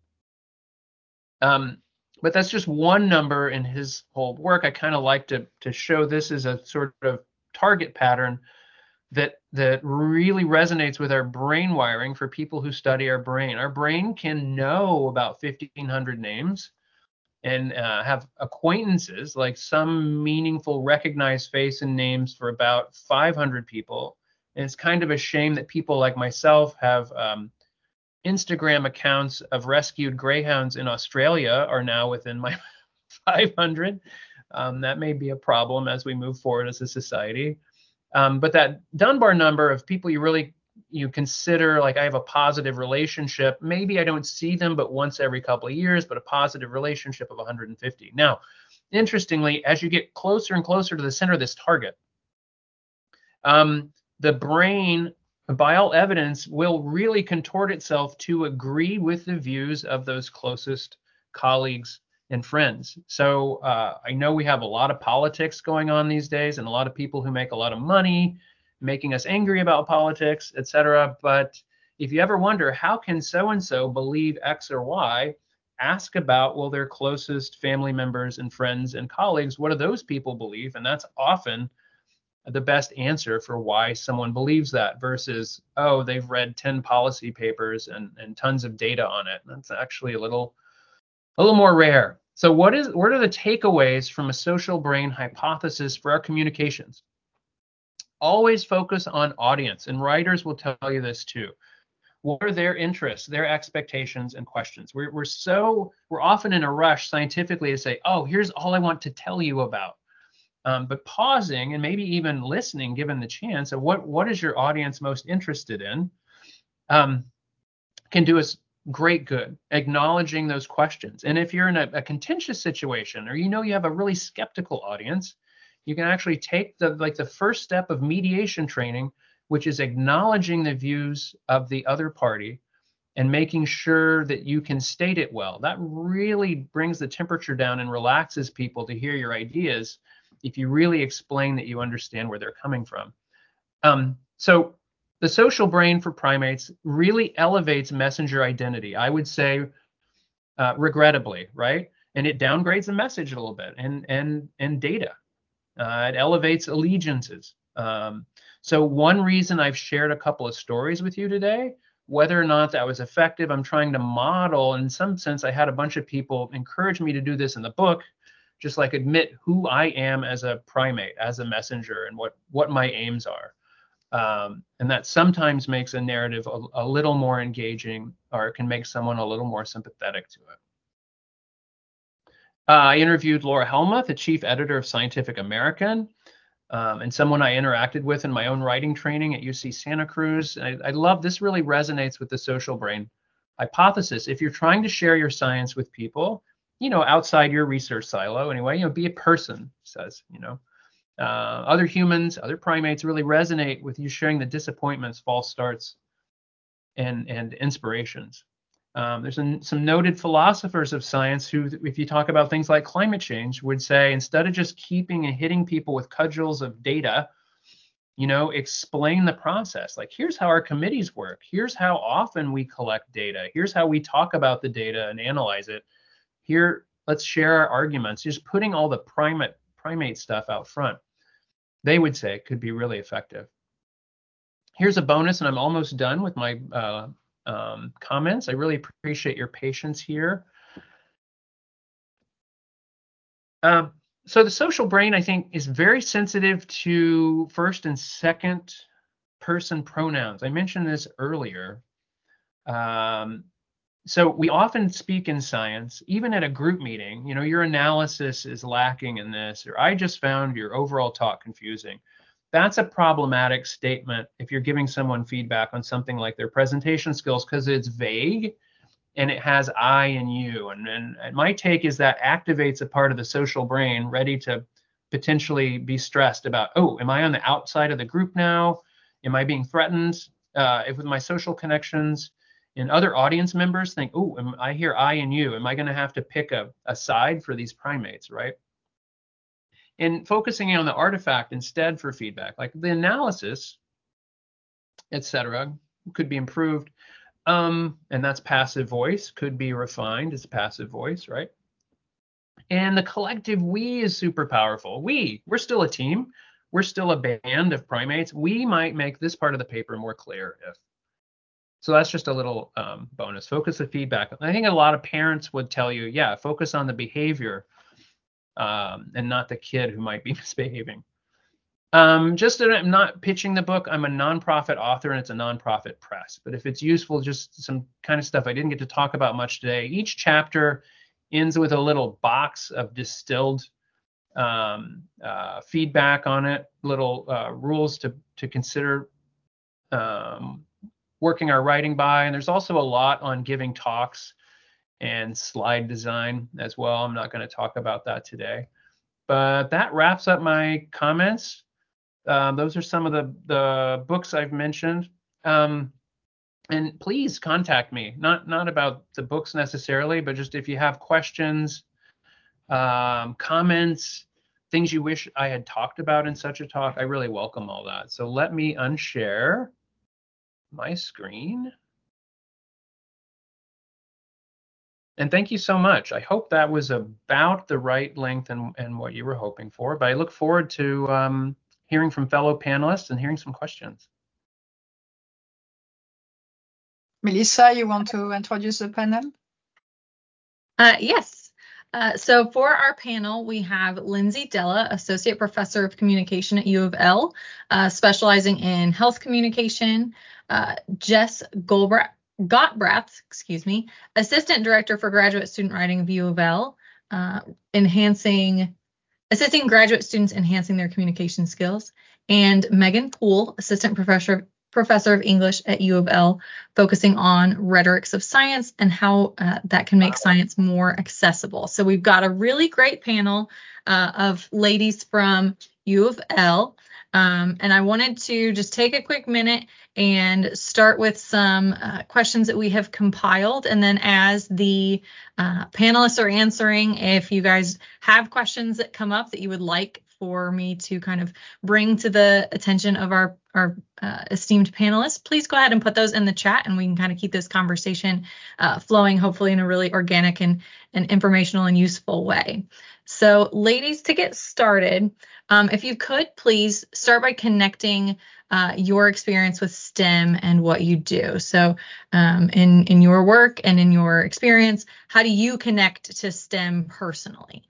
Speaker 2: Um, but that's just one number in his whole work. I kind of like to, to show this as a sort of target pattern that that really resonates with our brain wiring for people who study our brain. Our brain can know about fifteen hundred names and uh, have acquaintances, like some meaningful recognized face and names for about five hundred people. And it's kind of a shame that people like myself have um, Instagram accounts of rescued greyhounds in Australia are now within my five hundred. Um, that may be a problem as we move forward as a society. Um, but that Dunbar number of people you really you consider, like I have a positive relationship, maybe I don't see them but once every couple of years, but a positive relationship of one hundred fifty. Now, interestingly, as you get closer and closer to the center of this target, um, the brain, by all evidence, will really contort itself to agree with the views of those closest colleagues and friends. So uh, I know we have a lot of politics going on these days and a lot of people who make a lot of money making us angry about politics, et cetera. But if you ever wonder, how can so-and-so believe X or Y, ask about, well, their closest family members and friends and colleagues, what do those people believe? And that's often the best answer for why someone believes that versus, oh, they've read ten policy papers and, and tons of data on it. That's actually a little a little more rare. So what is what are the takeaways from a social brain hypothesis for our communications? Always focus on audience, and writers will tell you this too. What are their interests, their expectations, and questions? We're, we're so we're often in a rush scientifically to say, oh, here's all I want to tell you about. Um, but pausing and maybe even listening, given the chance of what what is your audience most interested in, um, can do us great good. Acknowledging those questions, and if you're in a, a contentious situation, or you know you have a really skeptical audience, you can actually take the like the first step of mediation training, which is acknowledging the views of the other party and making sure that you can state it well. That really brings the temperature down and relaxes people to hear your ideas if you really explain that you understand where they're coming from. Um, so the social brain for primates really elevates messenger identity, I would say, uh, regrettably, right? And it downgrades the message a little bit and and and data. Uh, it elevates allegiances. Um, so one reason I've shared a couple of stories with you today, whether or not that was effective, I'm trying to model. In some sense, I had a bunch of people encourage me to do this in the book, just like admit who I am as a primate, as a messenger, and what what my aims are. Um, and that sometimes makes a narrative a, a little more engaging, or it can make someone a little more sympathetic to it. Uh, I interviewed Laura Helmuth, the chief editor of Scientific American, um, and someone I interacted with in my own writing training at U C Santa Cruz. I, I love this, really resonates with the social brain hypothesis. If you're trying to share your science with people, you know, outside your research silo anyway, you know, be a person, says, you know, uh, other humans, other primates really resonate with you sharing the disappointments, false starts, and, and inspirations. Um, there's an, some noted philosophers of science who, if you talk about things like climate change, would say instead of just keeping and hitting people with cudgels of data, you know, explain the process. Like, here's how our committees work. Here's how often we collect data. Here's how we talk about the data and analyze it. Here, let's share our arguments. Just putting all the primate primate stuff out front, they would say, could be really effective. Here's a bonus, and I'm almost done with my uh, um, comments. I really appreciate your patience here. Um, so the social brain, I think, is very sensitive to first and second person pronouns. I mentioned this earlier. Um, so we often speak in science, even at a group meeting, you know, your analysis is lacking in this, or I just found your overall talk confusing. That's a problematic statement if you're giving someone feedback on something like their presentation skills, because it's vague and it has I and you. And, and, and my take is that activates a part of the social brain ready to potentially be stressed about, oh, am I on the outside of the group now? Am I being threatened? Uh, if with my social connections and other audience members think, oh, am, I hear I and you. Am I going to have to pick a, a side for these primates, right? And focusing on the artifact instead for feedback, like the analysis, et cetera, could be improved. Um, and that's passive voice, could be refined as passive voice, right? And the collective we is super powerful. We, we're still a team. We're still a band of primates. We might make this part of the paper more clear if. So that's just a little um, bonus. Focus the feedback. I think a lot of parents would tell you, yeah, focus on the behavior um, and not the kid who might be misbehaving. Um, just that I'm not pitching the book. I'm a nonprofit author and it's a nonprofit press. But if it's useful, just some kind of stuff I didn't get to talk about much today. Each chapter ends with a little box of distilled um, uh, feedback on it, little uh, rules to to consider um, working our writing by. And there's also a lot on giving talks and slide design as well. I'm not going to talk about that today. But that wraps up my comments. Um, those are some of the, the books I've mentioned. Um, and please contact me, not, not about the books necessarily, but just if you have questions, um, comments, things you wish I had talked about in such a talk, I really welcome all that. So let me unshare my screen. And thank you so much. I hope that was about the right length and, and what you were hoping for, but I look forward to um, hearing from fellow panelists and hearing some questions.
Speaker 3: Melissa, you want to introduce the panel?
Speaker 4: Uh, yes. Uh, so for our panel, we have Lindsay Della, Associate Professor of Communication at U of L, uh, specializing in health communication. Uh, Jess Goldbra- Gottbrath, excuse me, Assistant Director for Graduate Student Writing of U of L, uh, enhancing, assisting graduate students enhancing their communication skills. And Megan Poole, Assistant Professor Professor of English at U of L, focusing on rhetorics of science and how uh, that can make science more accessible. So we've got a really great panel uh, of ladies from U of L. Um, and I wanted to just take a quick minute and start with some uh, questions that we have compiled. And then as the uh, panelists are answering, if you guys have questions that come up that you would like for me to kind of bring to the attention of our, our uh, esteemed panelists, please go ahead and put those in the chat and we can kind of keep this conversation uh, flowing, hopefully in a really organic and, and informational and useful way. So ladies, to get started, um, if you could please start by connecting uh, your experience with STEM and what you do. So um, in, in your work and in your experience, how do you connect to STEM personally?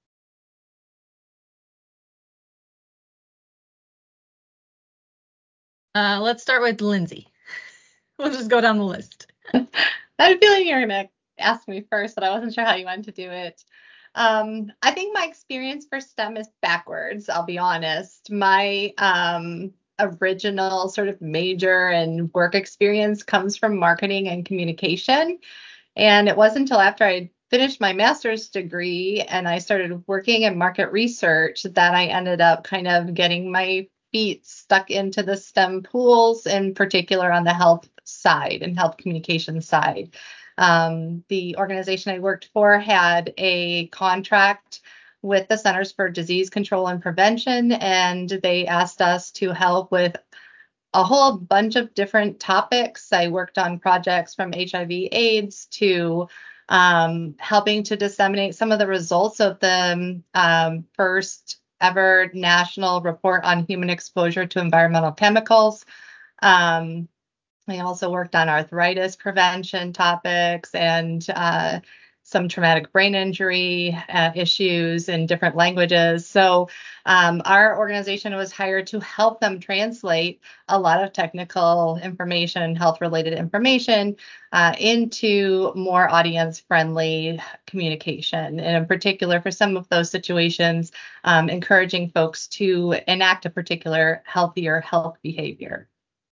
Speaker 4: Uh, let's start with Lindsay. We'll just go down the list.
Speaker 5: I had a feeling you were going to ask me first, but I wasn't sure how you wanted to do it. Um, I think my experience for STEM is backwards, I'll be honest. My um, original sort of major and work experience comes from marketing and communication. And it wasn't until after I finished my master's degree and I started working in market research that I ended up kind of getting my feet stuck into the STEM pools, in particular on the health side and health communication side. Um, the organization I worked for had a contract with the Centers for Disease Control and Prevention, and they asked us to help with a whole bunch of different topics. I worked on projects from H I V AIDS to um, helping to disseminate some of the results of the um, first ever national report on human exposure to environmental chemicals. Um, I also worked on arthritis prevention topics and uh, some traumatic brain injury uh, issues in different languages. So um, our organization was hired to help them translate a lot of technical information and health-related information uh, into more audience-friendly communication. And in particular, for some of those situations, um, encouraging folks to enact a particular healthier health behavior.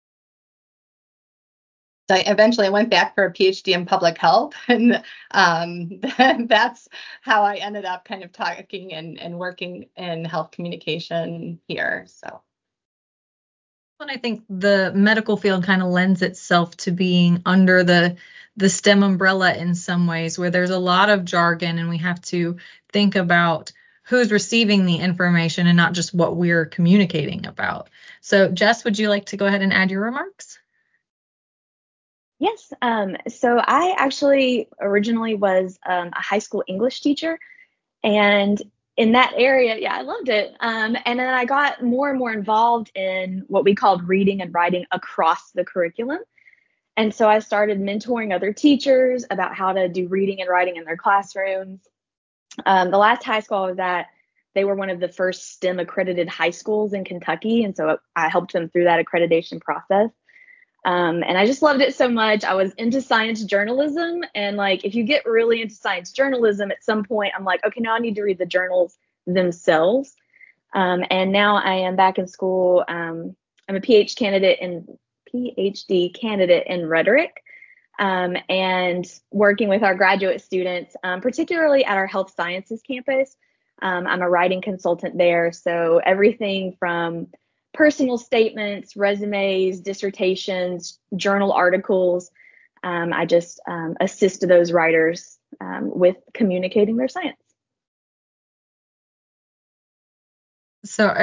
Speaker 5: So I eventually went back for a PhD in public health, and um, that's how I ended up kind of talking and, and working in health communication here. So,
Speaker 4: and I think the medical field kind of lends itself to being under the the STEM umbrella in some ways, where there's a lot of jargon, and we have to think about who's receiving the information and not just what we're communicating about. So, Jess, would you like to go ahead and add your remarks?
Speaker 6: Yes. Um, so I actually originally was um, a high school English teacher, and in that area, yeah, I loved it. Um, and then I got more and more involved in what we called reading and writing across the curriculum. And so I started mentoring other teachers about how to do reading and writing in their classrooms. Um, the last high school I was at, they were one of the first STEM accredited high schools in Kentucky. And so I helped them through that accreditation process. Um, and I just loved it so much. I was into science journalism. And like, if you get really into science journalism, at some point, I'm like, okay, now I need to read the journals themselves. Um, and now I am back in school. Um, I'm a PhD candidate in PhD candidate in rhetoric, um, and working with our graduate students, um, particularly at our health sciences campus. Um, I'm a writing consultant there. So everything from personal statements, resumes, dissertations, journal articles. Um, I just um, assist those writers um, with communicating their science.
Speaker 4: So I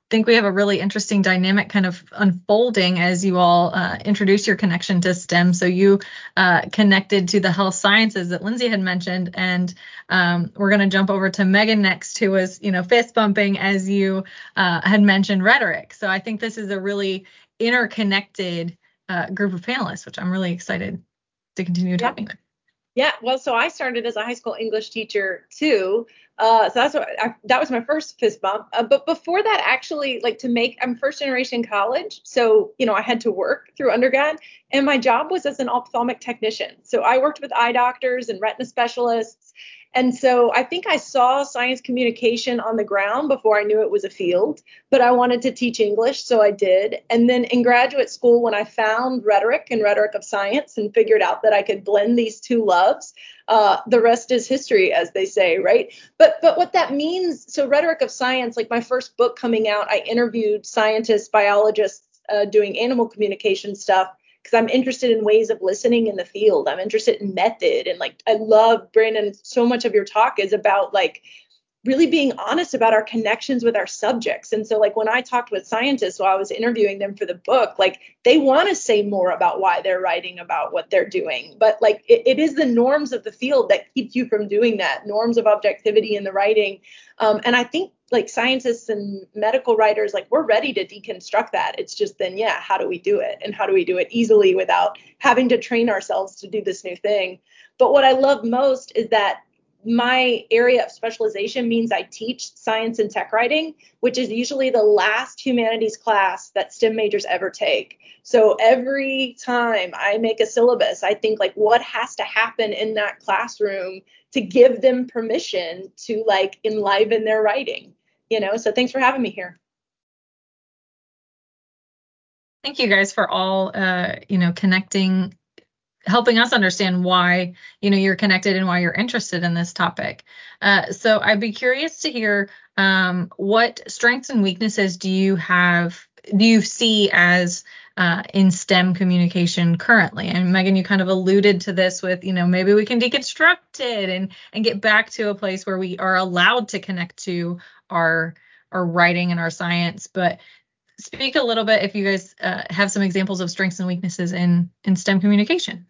Speaker 4: think we have a really interesting dynamic kind of unfolding as you all uh, introduce your connection to STEM. So you uh, connected to the health sciences that Lindsay had mentioned, and um, we're going to jump over to Megan next, who was, you know, fist bumping as you uh, had mentioned rhetoric. So I think this is a really interconnected uh, group of panelists, which I'm really excited to continue talking with.
Speaker 7: Yeah, well, so I started as a high school English teacher too. Uh, so that's what I, that was my first fist bump. Uh, but before that, actually, like to make, I'm first generation college. So, you know, I had to work through undergrad, and my job was as an ophthalmic technician. So I worked with eye doctors and retina specialists. And so I think I saw science communication on the ground before I knew it was a field, but I wanted to teach English, so I did. And then in graduate school, when I found rhetoric and rhetoric of science and figured out that I could blend these two loves, uh, the rest is history, as they say, right? But but what that means, so rhetoric of science, like my first book coming out, I interviewed scientists, biologists uh, doing animal communication stuff, because I'm interested in ways of listening in the field. I'm interested in method. And like, I love, Brandon, so much of your talk is about like really being honest about our connections with our subjects. And so like when I talked with scientists while I was interviewing them for the book, like they want to say more about why they're writing about what they're doing. But like it, it is the norms of the field that keep you from doing that, norms of objectivity in the writing. Um, and I think like scientists and medical writers, like we're ready to deconstruct that. It's just then, yeah, how do we do it? And how do we do it easily without having to train ourselves to do this new thing? But what I love most is that my area of specialization means I teach science and tech writing, which is usually the last humanities class that STEM majors ever take. So every time I make a syllabus, I think like what has to happen in that classroom to give them permission to like enliven their writing, you know? So thanks for having me here.
Speaker 4: Thank you guys for all, uh, you know, connecting, helping us understand why, you know, you're connected and why you're interested in this topic. Uh, so I'd be curious to hear um, what strengths and weaknesses do you have, do you see as uh, in STEM communication currently? And Megan, you kind of alluded to this with, you know, maybe we can deconstruct it and and get back to a place where we are allowed to connect to our our writing and our science. But speak a little bit if you guys uh, have some examples of strengths and weaknesses in in STEM communication.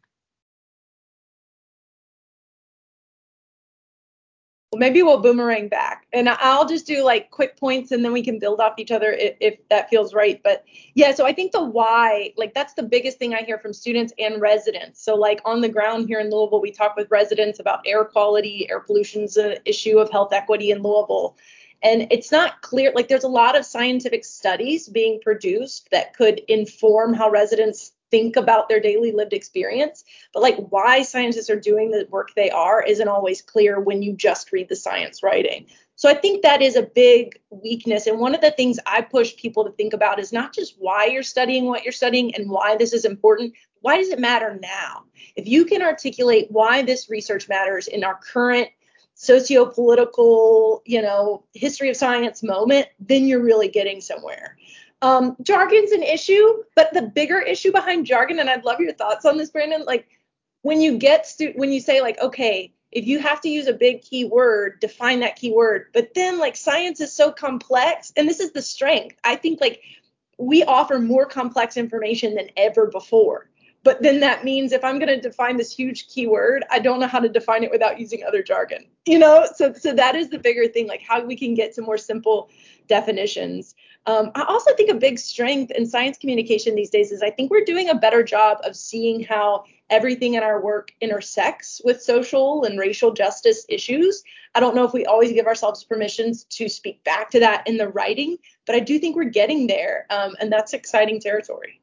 Speaker 7: Maybe we'll boomerang back, and I'll just do like quick points and then we can build off each other if, if that feels right. But yeah, so I think the why, like that's the biggest thing I hear from students and residents. So like on the ground here in Louisville, we talk with residents about air quality, air pollution's an issue of health equity in Louisville. And it's not clear, like there's a lot of scientific studies being produced that could inform how residents think about their daily lived experience, but like why scientists are doing the work they are isn't always clear when you just read the science writing. So I think that is a big weakness. And one of the things I push people to think about is not just why you're studying what you're studying and why this is important. Why does it matter now? If you can articulate why this research matters in our current socio-political, you know, history of science moment, then you're really getting somewhere. Um, jargon's an issue, but the bigger issue behind jargon, and I'd love your thoughts on this, Brandon, like when you get, stu- when you say like, okay, if you have to use a big keyword, define that keyword, but then like science is so complex, and this is the strength. I think like we offer more complex information than ever before. But then that means if I'm going to define this huge keyword, I don't know how to define it without using other jargon, you know? So, so that is the bigger thing, like how we can get to more simple definitions. Um, I also think a big strength in science communication these days is I think we're doing a better job of seeing how everything in our work intersects with social and racial justice issues. I don't know if we always give ourselves permissions to speak back to that in the writing, but I do think we're getting there, um, and that's exciting territory.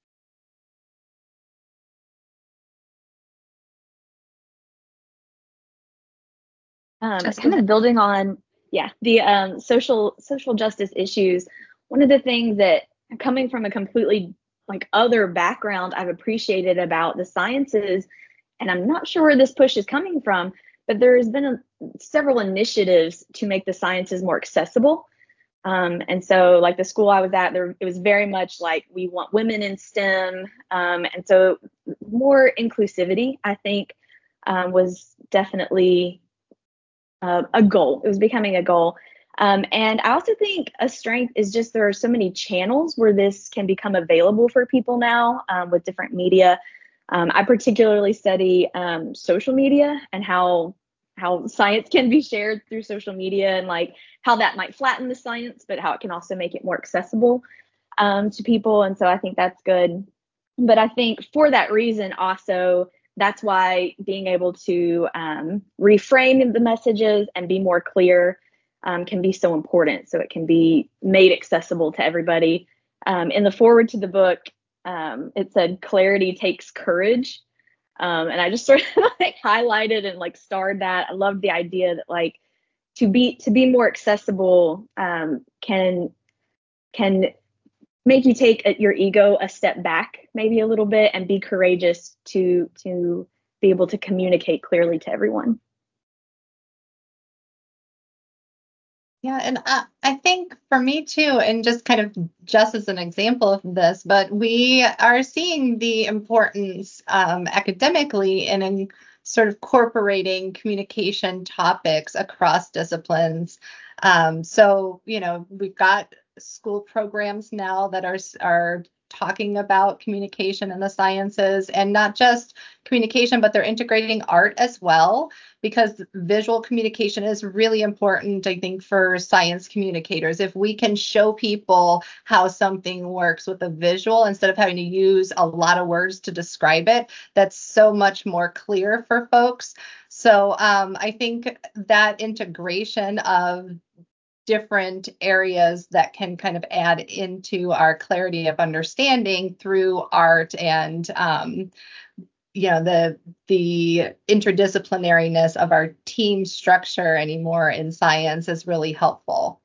Speaker 6: Um, kind of building on, yeah, the um, social social justice issues. One of the things that coming from a completely like other background I've appreciated about the sciences, and I'm not sure where this push is coming from, but there has been a, several initiatives to make the sciences more accessible. Um, and so like the school I was at, there it was very much like we want women in STEM. Um, and so more inclusivity, I think, um, was definitely Uh, a goal. It was becoming a goal. Um, and I also think a strength is just there are so many channels where this can become available for people now um, with different media. Um, I particularly study um, social media and how how science can be shared through social media and like how that might flatten the science, but how it can also make it more accessible um, to people. And so I think that's good. But I think for that reason also, that's why being able to um, reframe the messages and be more clear um, can be so important. So it can be made accessible to everybody. Um, in the foreword to the book, um, it said clarity takes courage. Um, and I just sort of like highlighted and like starred that. I love the idea that like to be to be more accessible um, can can make you take a, your ego a step back maybe a little bit and be courageous to to be able to communicate clearly to everyone.
Speaker 5: Yeah, and I, I think for me too, and just kind of just as an example of this, but we are seeing the importance um, academically and in sort of incorporating communication topics across disciplines. Um, so, you know, we've got school programs now that are are talking about communication in the sciences, and not just communication, but they're integrating art as well, because visual communication is really important, I think, for science communicators. If we can show people how something works with a visual instead of having to use a lot of words to describe it, that's so much more clear for folks. So um, I think that integration of different areas that can kind of add into our clarity of understanding through art and um, you know, the the interdisciplinariness of our team structure anymore in science is really helpful.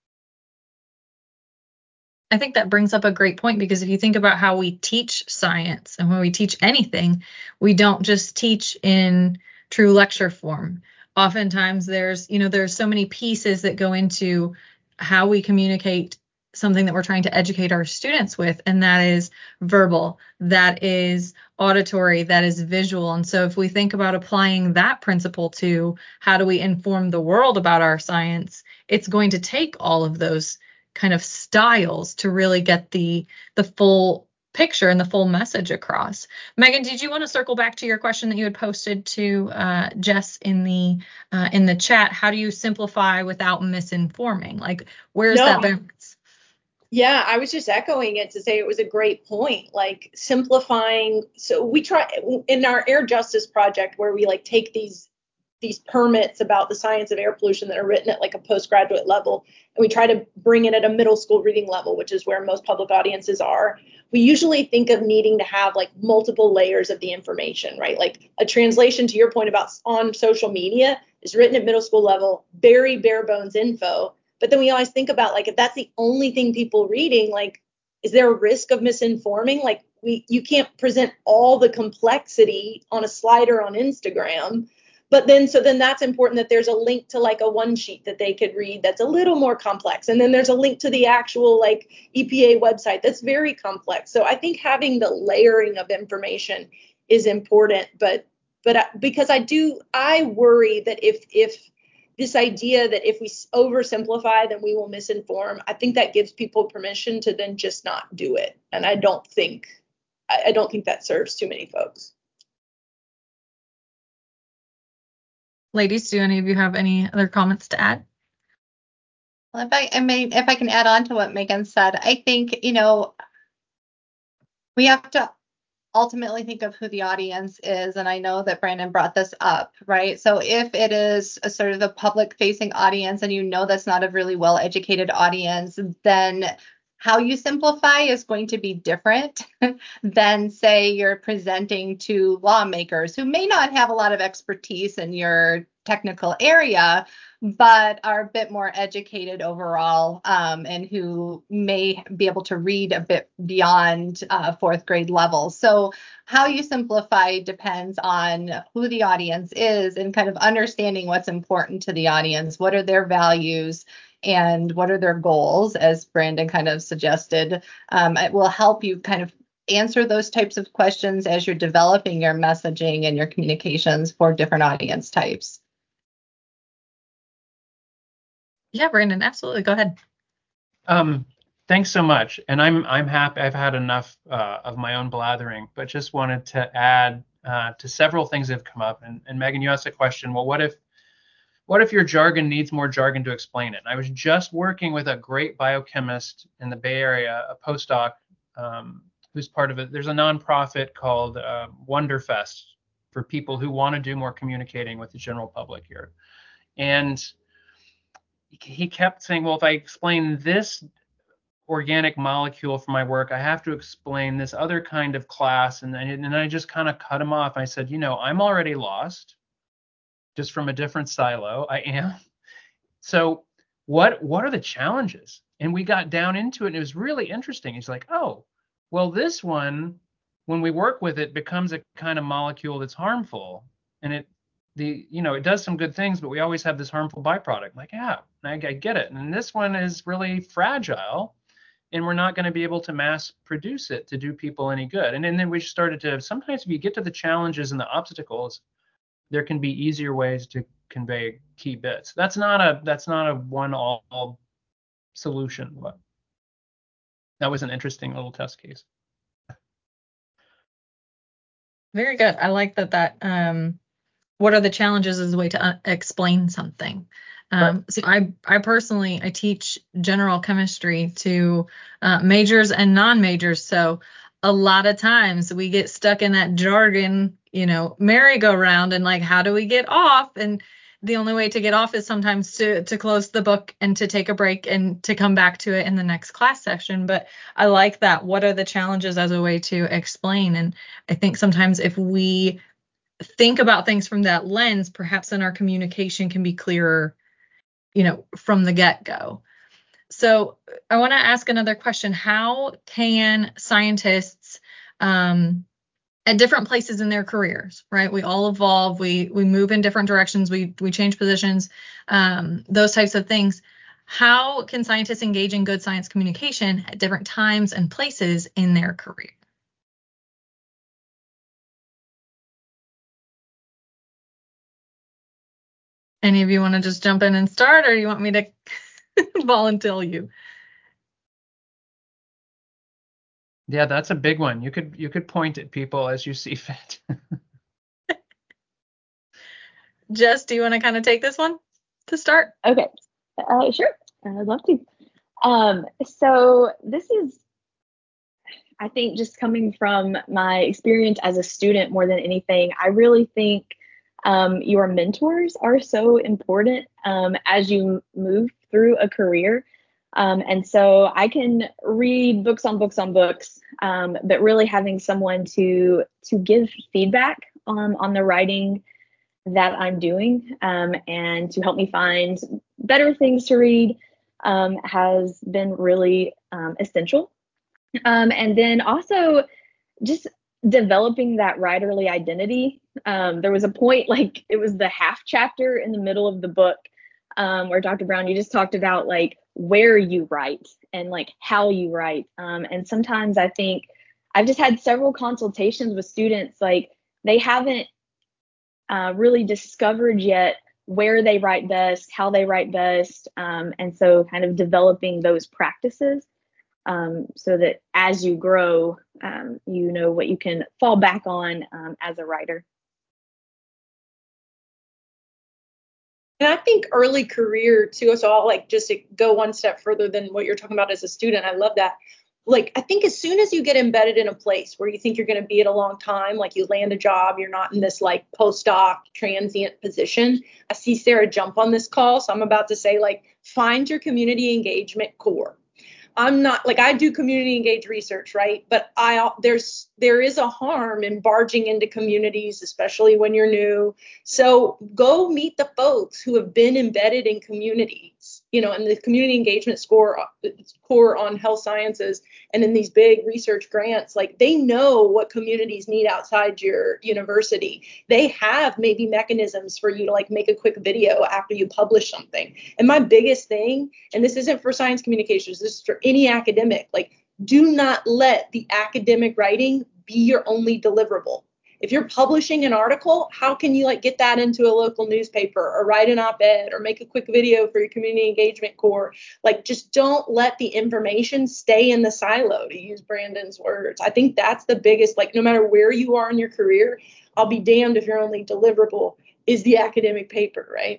Speaker 4: I think that brings up a great point, because if you think about how we teach science and when we teach anything, we don't just teach in true lecture form. Oftentimes there's, you know, there's so many pieces that go into how we communicate something that we're trying to educate our students with, and that is verbal, that is auditory, that is visual. And so if we think about applying that principle to how do we inform the world about our science, it's going to take all of those kind of styles to really get the the full picture and the full message across. Megan, did you want to circle back to your question that you had posted to uh, Jess in the uh, in the chat? How do you simplify without misinforming? Like, where's
Speaker 7: No,
Speaker 4: that balance?
Speaker 7: Yeah, I was just echoing it to say it was a great point, like simplifying. So we try in our air justice project where we like take these these permits about the science of air pollution that are written at like a postgraduate level, and we try to bring it at a middle school reading level, which is where most public audiences are. We usually think of needing to have like multiple layers of the information, right? Like a translation, to your point about on social media, is written at middle school level, very bare bones info. But then we always think about like, if that's the only thing people reading, like, is there a risk of misinforming? Like we, you can't present all the complexity on a slider on Instagram. But then, so then that's important that there's a link to like a one sheet that they could read that's a little more complex. And then there's a link to the actual like E P A website that's very complex. So I think having the layering of information is important. But, but I, because I do, I worry that if, if, this idea that if we oversimplify, then we will misinform, I think that gives people permission to then just not do it. And I don't think, I don't think that serves too many folks.
Speaker 4: Ladies, do any of you have any other comments to add?
Speaker 5: Well, if I, I mean, if I can add on to what Megan said, I think, you know, we have to ultimately think of who the audience is. And I know that Brandon brought this up, right? So if it is a sort of a public facing audience and you know that's not a really well educated audience, then how you simplify is going to be different than, say, you're presenting to lawmakers who may not have a lot of expertise in your technical area, but are a bit more educated overall, um, and who may be able to read a bit beyond uh, fourth grade level. So how you simplify depends on who the audience is and kind of understanding what's important to the audience. What are their values? And what are their goals, as Brandon kind of suggested. Um, it will help you kind of answer those types of questions as you're developing your messaging and your communications for different audience types.
Speaker 4: Yeah, Brandon, absolutely. Go ahead.
Speaker 2: Um, thanks so much. And I'm I'm happy. I've had enough uh, of my own blathering, but just wanted to add uh, to several things that have come up. And, and Megan, you asked a question. Well, what if what if your jargon needs more jargon to explain it? And I was just working with a great biochemist in the Bay Area, a postdoc, um, who's part of it. There's a nonprofit called uh, Wonderfest for people who want to do more communicating with the general public here. And he kept saying, well, if I explain this organic molecule for my work, I have to explain this other kind of class. And, and I just kind of cut him off. I said, you know, I'm already lost just from a different silo. I am. So what what are the challenges? And we got down into it and it was really interesting. He's like, oh, well, this one, when we work with it, becomes a kind of molecule that's harmful. And it the you know it does some good things, but we always have this harmful byproduct. I'm like, yeah, I, I get it. And this one is really fragile, and we're not going to be able to mass produce it to do people any good. And, and then we started to, sometimes if you get to the challenges and the obstacles, there can be easier ways to convey key bits. That's not a that's not a one all, all solution, but that was an interesting little test case.
Speaker 4: Very good. I like that. That um, what are the challenges as a way to uh, explain something. Um, so I, I personally, I teach general chemistry to uh, majors and non-majors. So a lot of times we get stuck in that jargon, you know, merry-go-round and like, how do we get off? And the only way to get off is sometimes to, to close the book and to take a break and to come back to it in the next class session. But I like that. What are the challenges as a way to explain? And I think sometimes if we think about things from that lens, perhaps then our communication can be clearer, you know, from the get-go. So I want to ask another question. How can scientists um, at different places in their careers, right? We all evolve, we we move in different directions, we we change positions, um, those types of things. How can scientists engage in good science communication at different times and places in their career? Any of you want to just jump in and start, or you want me to volunteer you?
Speaker 2: Yeah, that's a big one. You could you could point at people as you see fit.
Speaker 4: Jess, do you want to kind of take this one to start?
Speaker 6: Okay, uh, sure. I'd love to. Um, so this is, I think, just coming from my experience as a student more than anything, I really think um, your mentors are so important um, as you move through a career. Um, and so I can read books on books on books, um, but really having someone to to give feedback on on the writing that I'm doing um, and to help me find better things to read um, has been really um, essential. Um, and then also just developing that writerly identity. Um, there was a point, like it was the half chapter in the middle of the book um, where Doctor Brown, you just talked about like where you write and like how you write. Um, and sometimes I think I've just had several consultations with students, like they haven't uh, really discovered yet where they write best, how they write best. Um, and so kind of developing those practices um, so that as you grow, um, you know what you can fall back on um, as a writer.
Speaker 7: And I think early career too, so I'll like just to go one step further than what you're talking about as a student. I love that. Like, I think as soon as you get embedded in a place where you think you're going to be at a long time, like you land a job, you're not in this like postdoc transient position. I see Sarah jump on this call. So I'm about to say, like, find your community engagement core. I'm not like I do community engaged research, right? But I there's there is a harm in barging into communities, especially when you're new. So go meet the folks who have been embedded in communities, you know, and the community engagement score core on health sciences and in these big research grants, like they know what communities need outside your university. They have maybe mechanisms for you to like make a quick video after you publish something. And my biggest thing, and this isn't for science communications, this is for any academic, like do not let the academic writing be your only deliverable. If you're publishing an article, how can you like get that into a local newspaper or write an op-ed or make a quick video for your community engagement core? Like, just don't let the information stay in the silo, to use Brandon's words. I think that's the biggest, like, no matter where you are in your career, I'll be damned if your only deliverable is the academic paper, right?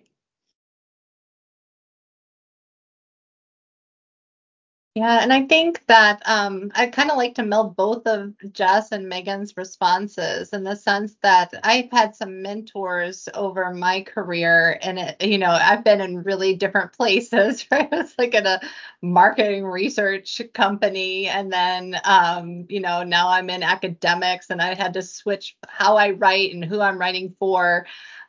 Speaker 5: Yeah, and I think that um, I kind of like to meld both of Jess and Megan's responses in the sense that I've had some mentors over my career, and it, you know, I've been in really different places. Right? I was like in a marketing research company, and then um, you know, now I'm in academics, and I had to switch how I write and who I'm writing for.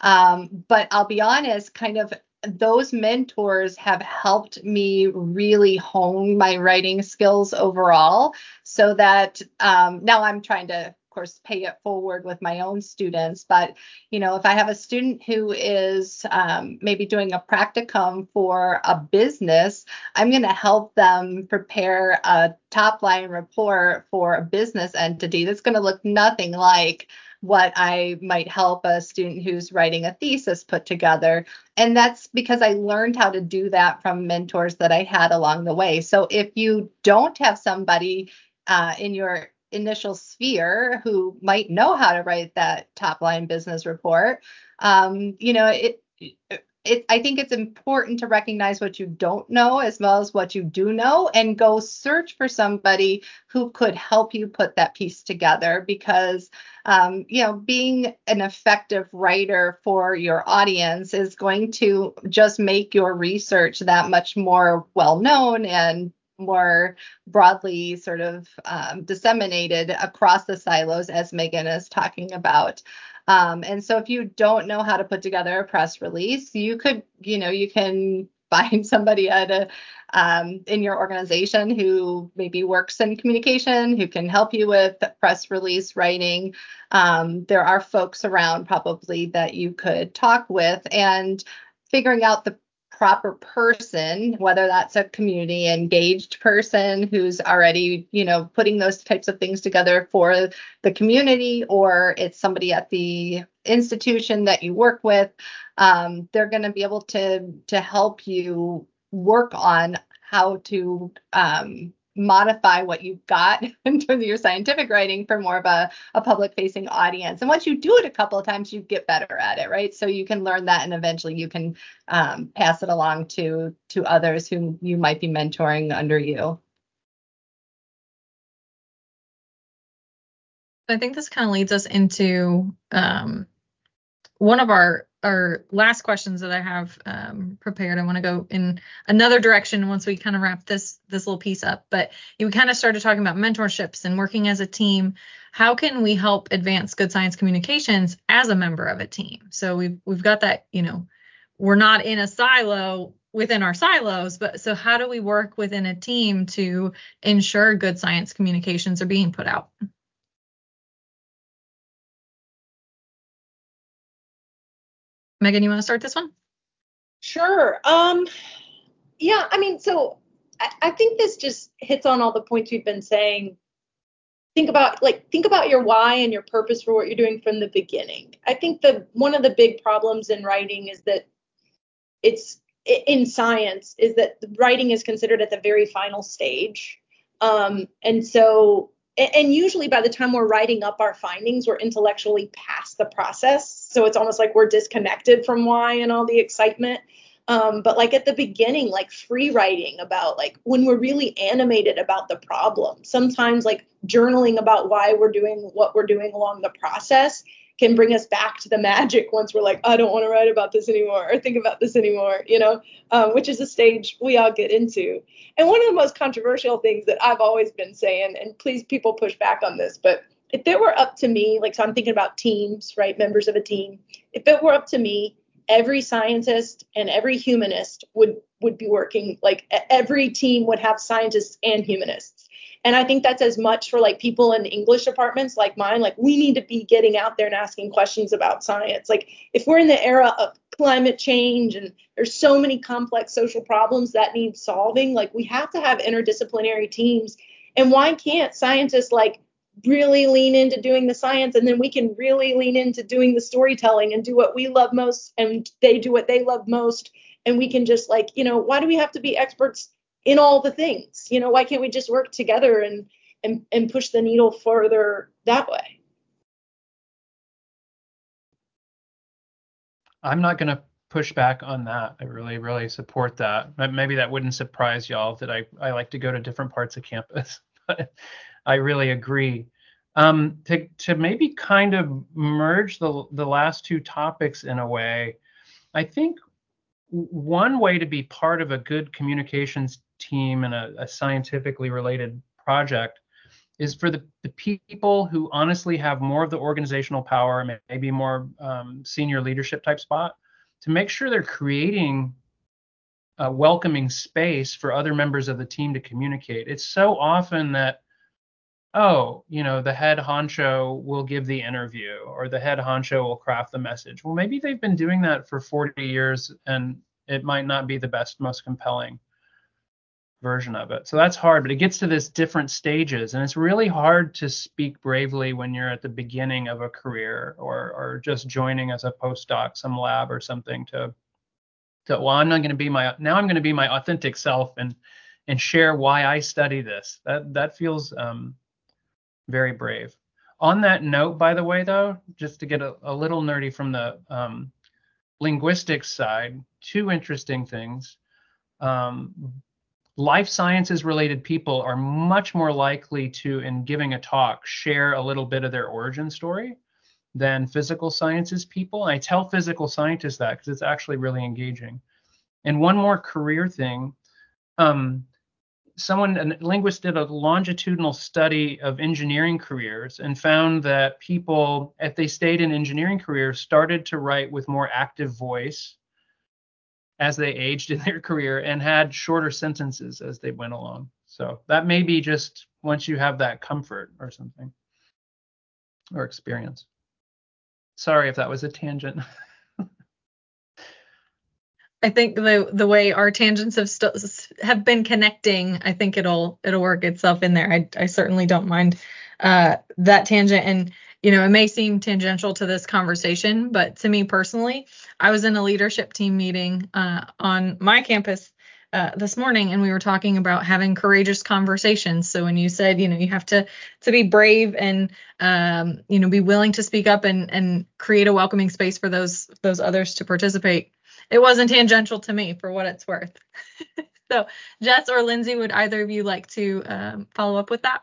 Speaker 5: Um, but I'll be honest, kind of those mentors have helped me really hone my writing skills overall, so that um, now I'm trying to, of course, pay it forward with my own students. But, you know, if I have a student who is um, maybe doing a practicum for a business, I'm going to help them prepare a top line report for a business entity that's going to look nothing like what I might help a student who's writing a thesis put together. And that's because I learned how to do that from mentors that I had along the way. So if you don't have somebody uh, in your initial sphere who might know how to write that top line business report, um, you know, it, it It, I think it's important to recognize what you don't know as well as what you do know, and go search for somebody who could help you put that piece together, because, um, you know, being an effective writer for your audience is going to just make your research that much more well known and more broadly sort of um, disseminated across the silos, as Megan is talking about. Um, and so if you don't know how to put together a press release, you could, you know, you can find somebody at a, um, in your organization who maybe works in communication, who can help you with press release writing. Um, there are folks around probably that you could talk with, and figuring out the proper person, whether that's a community engaged person who's already, you know, putting those types of things together for the community, or it's somebody at the institution that you work with. Um, they're going to be able to to help you work on how to um, modify what you've got in terms of your scientific writing for more of a, a public facing audience. And once you do it a couple of times, you get better at it, right? So you can learn that, and eventually you can um, pass it along to to others who you might be mentoring under you.
Speaker 4: I think this kind of leads us into um, one of our our last questions that I have um, prepared. I want to go in another direction once we kind of wrap this this little piece up. But you know, we kind of started talking about mentorships and working as a team. How can we help advance good science communications as a member of a team? So we've we've got that, you know, we're not in a silo within our silos, but so how do we work within a team to ensure good science communications are being put out? Megan, you want to start this one?
Speaker 7: Sure. Um, yeah, I mean, so I, I think this just hits on all the points we've been saying. Think about like think about your why and your purpose for what you're doing from the beginning. I think the one of the big problems in writing is that it's in science is that writing is considered at the very final stage. Um, and so and usually by the time we're writing up our findings, we're intellectually past the process. So it's almost like we're disconnected from why and all the excitement. Um, but like at the beginning, like free writing about like when we're really animated about the problem, sometimes like journaling about why we're doing what we're doing along the process can bring us back to the magic once we're like, I don't want to write about this anymore or think about this anymore, you know, um, which is a stage we all get into. And one of the most controversial things that I've always been saying, and please people push back on this, but if it were up to me, like, so I'm thinking about teams, right, members of a team, if it were up to me, every scientist and every humanist would would be working, like every team would have scientists and humanists. And I think that's as much for like people in English departments like mine. Like we need to be getting out there and asking questions about science. Like if we're in the era of climate change and there's so many complex social problems that need solving, like we have to have interdisciplinary teams. And why can't scientists like really lean into doing the science, and then we can really lean into doing the storytelling and do what we love most, and they do what they love most. And we can just like, you know, why do we have to be experts in all the things? You know, why can't we just work together and and, and push the needle further that way?
Speaker 2: I'm not going to push back on that. I really, really support that. Maybe that wouldn't surprise y'all that I, I like to go to different parts of campus, but I really agree. Um, to, to maybe kind of merge the, the last two topics in a way, I think one way to be part of a good communications team and a, a scientifically related project is for the, the people who honestly have more of the organizational power, maybe more um, senior leadership type spot, to make sure they're creating a welcoming space for other members of the team to communicate. It's so often that, oh, you know, the head honcho will give the interview or the head honcho will craft the message. Well, maybe they've been doing that for forty years and it might not be the best, most compelling version of it. So that's hard, but it gets to this different stages, and it's really hard to speak bravely when you're at the beginning of a career or or just joining as a postdoc, some lab or something to to well, I'm not going to be my now I'm going to be my authentic self and and share why I study this. That that feels um, very brave. On that note, by the way, though, just to get a, a little nerdy from the um, linguistics side, two interesting things. Um, life sciences related people are much more likely to, in giving a talk, share a little bit of their origin story than physical sciences people. And I tell physical scientists that because it's actually really engaging. And one more career thing, um, someone, a linguist did a longitudinal study of engineering careers and found that people, if they stayed in engineering careers, started to write with more active voice as they aged in their career and had shorter sentences as they went along. So that may be just once you have that comfort or something or experience. Sorry if that was a tangent.
Speaker 4: I think the the way our tangents have st- have been connecting, I think it'll it'll work itself in there. I I certainly don't mind uh, that tangent, and you know it may seem tangential to this conversation, but to me personally, I was in a leadership team meeting uh, on my campus uh, this morning, and we were talking about having courageous conversations. So when you said you know you have to to be brave and um, you know be willing to speak up and and create a welcoming space for those those others to participate. It wasn't tangential to me, for what it's worth. So, Jess or Lindsay, would either of you like to um, follow up with that?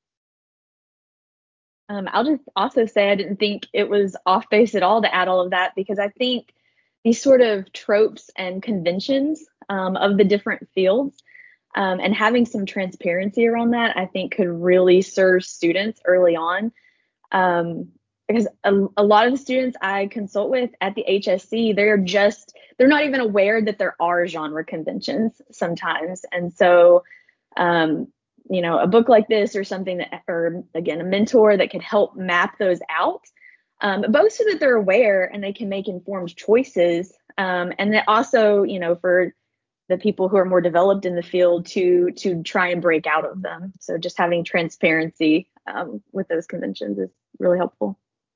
Speaker 6: Um, I'll just also say I didn't think it was off base at all to add all of that, because I think these sort of tropes and conventions um, of the different fields um, and having some transparency around that, I think could really serve students early on. Um, because a, a lot of the students I consult with at the H S C, they're just, they're not even aware that there are genre conventions sometimes. And so, um, you know, a book like this or something that, or again, a mentor that could help map those out, um, both so that they're aware and they can make informed choices. Um, and that also, you know, for the people who are more developed in the field to, to try and break out of them. So just having transparency um, with those conventions is really helpful.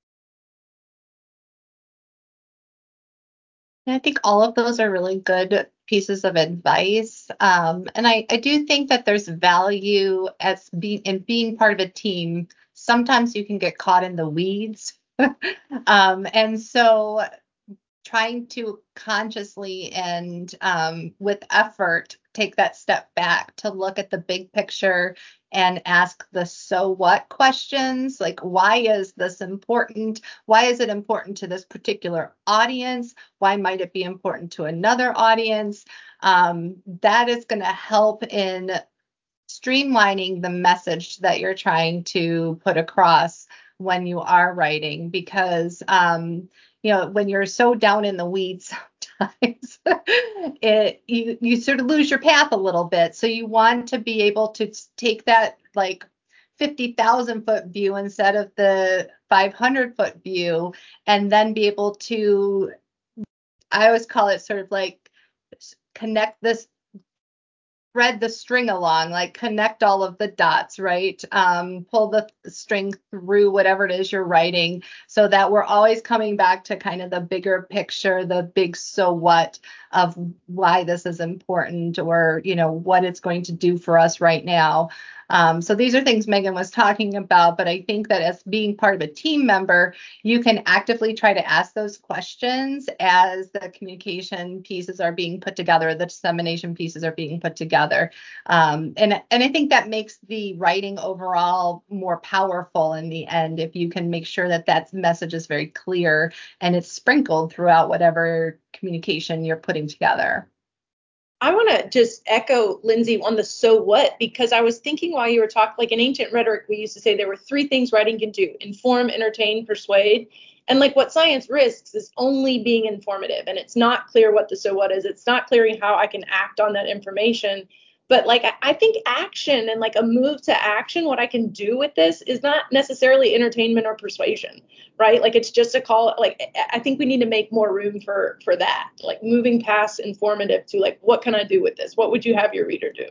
Speaker 5: I think all of those are really good pieces of advice. Um, and I, I do think that there's value as being in being part of a team. Sometimes you can get caught in the weeds. um, and so trying to consciously and um, with effort take that step back to look at the big picture and ask the so what questions, like why is this important? Why is it important to this particular audience? Why might it be important to another audience? Um, that is going to help in streamlining the message that you're trying to put across when you are writing, because um, you know, when you're so down in the weeds sometimes, it you you sort of lose your path a little bit. So you want to be able to take that like fifty thousand foot view instead of the five hundred foot view, and then be able to, I always call it sort of like connect this thread the string along, like connect all of the dots, right? Um, pull the string through whatever it is you're writing so that we're always coming back to kind of the bigger picture, the big so what of why this is important, or, you know, what it's going to do for us right now. Um, so these are things Megan was talking about, but I think that as being part of a team member, you can actively try to ask those questions as the communication pieces are being put together, the dissemination pieces are being put together. Um, and, and I think that makes the writing overall more powerful in the end, if you can make sure that that message is very clear and it's sprinkled throughout whatever communication you're putting together.
Speaker 7: I want to just echo Lindsay on the so what, because I was thinking while you were talking, like in ancient rhetoric, we used to say there were three things writing can do: inform, entertain, persuade. And like what science risks is only being informative, and it's not clear what the so what is. It's not clear how I can act on that information. But like, I, I think action and like a move to action, what I can do with this is not necessarily entertainment or persuasion, right? Like it's just a call. Like, I think we need to make more room for, for that, like moving past informative to like, what can I do with this? What would you have your reader do?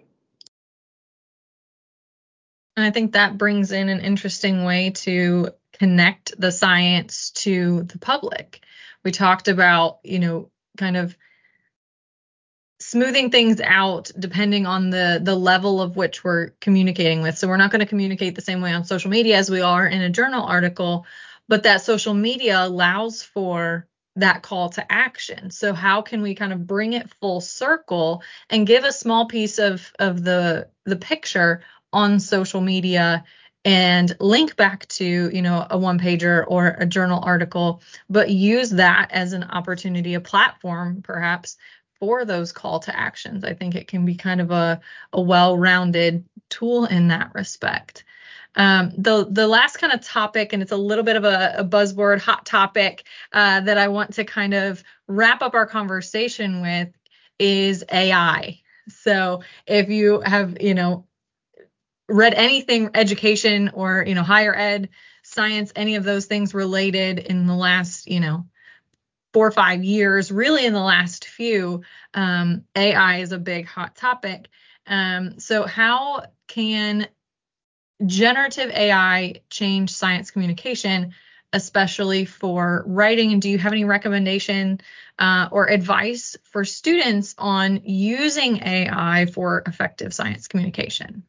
Speaker 4: And I think that brings in an interesting way to connect the science to the public. We talked about, you know, kind of smoothing things out depending on the the level of which we're communicating with. So we're not going to communicate the same way on social media as we are in a journal article, but that social media allows for that call to action. So how can we kind of bring it full circle and give a small piece of of the the picture on social media and link back to, you know, a one pager or a journal article, but use that as an opportunity, a platform perhaps for those call to actions. I think it can be kind of a, a well-rounded tool in that respect. Um, the the last kind of topic, and it's a little bit of a, a buzzword, hot topic uh, that I want to kind of wrap up our conversation with is A I. So if you have, you know, read anything education or, you know, higher ed, science, any of those things related in the last, you know, four or five years, really in the last few, um, A I is a big hot topic. Um, so how can generative A I change science communication, especially for writing? And do you have any recommendation uh, or advice for students on using A I for effective science communication?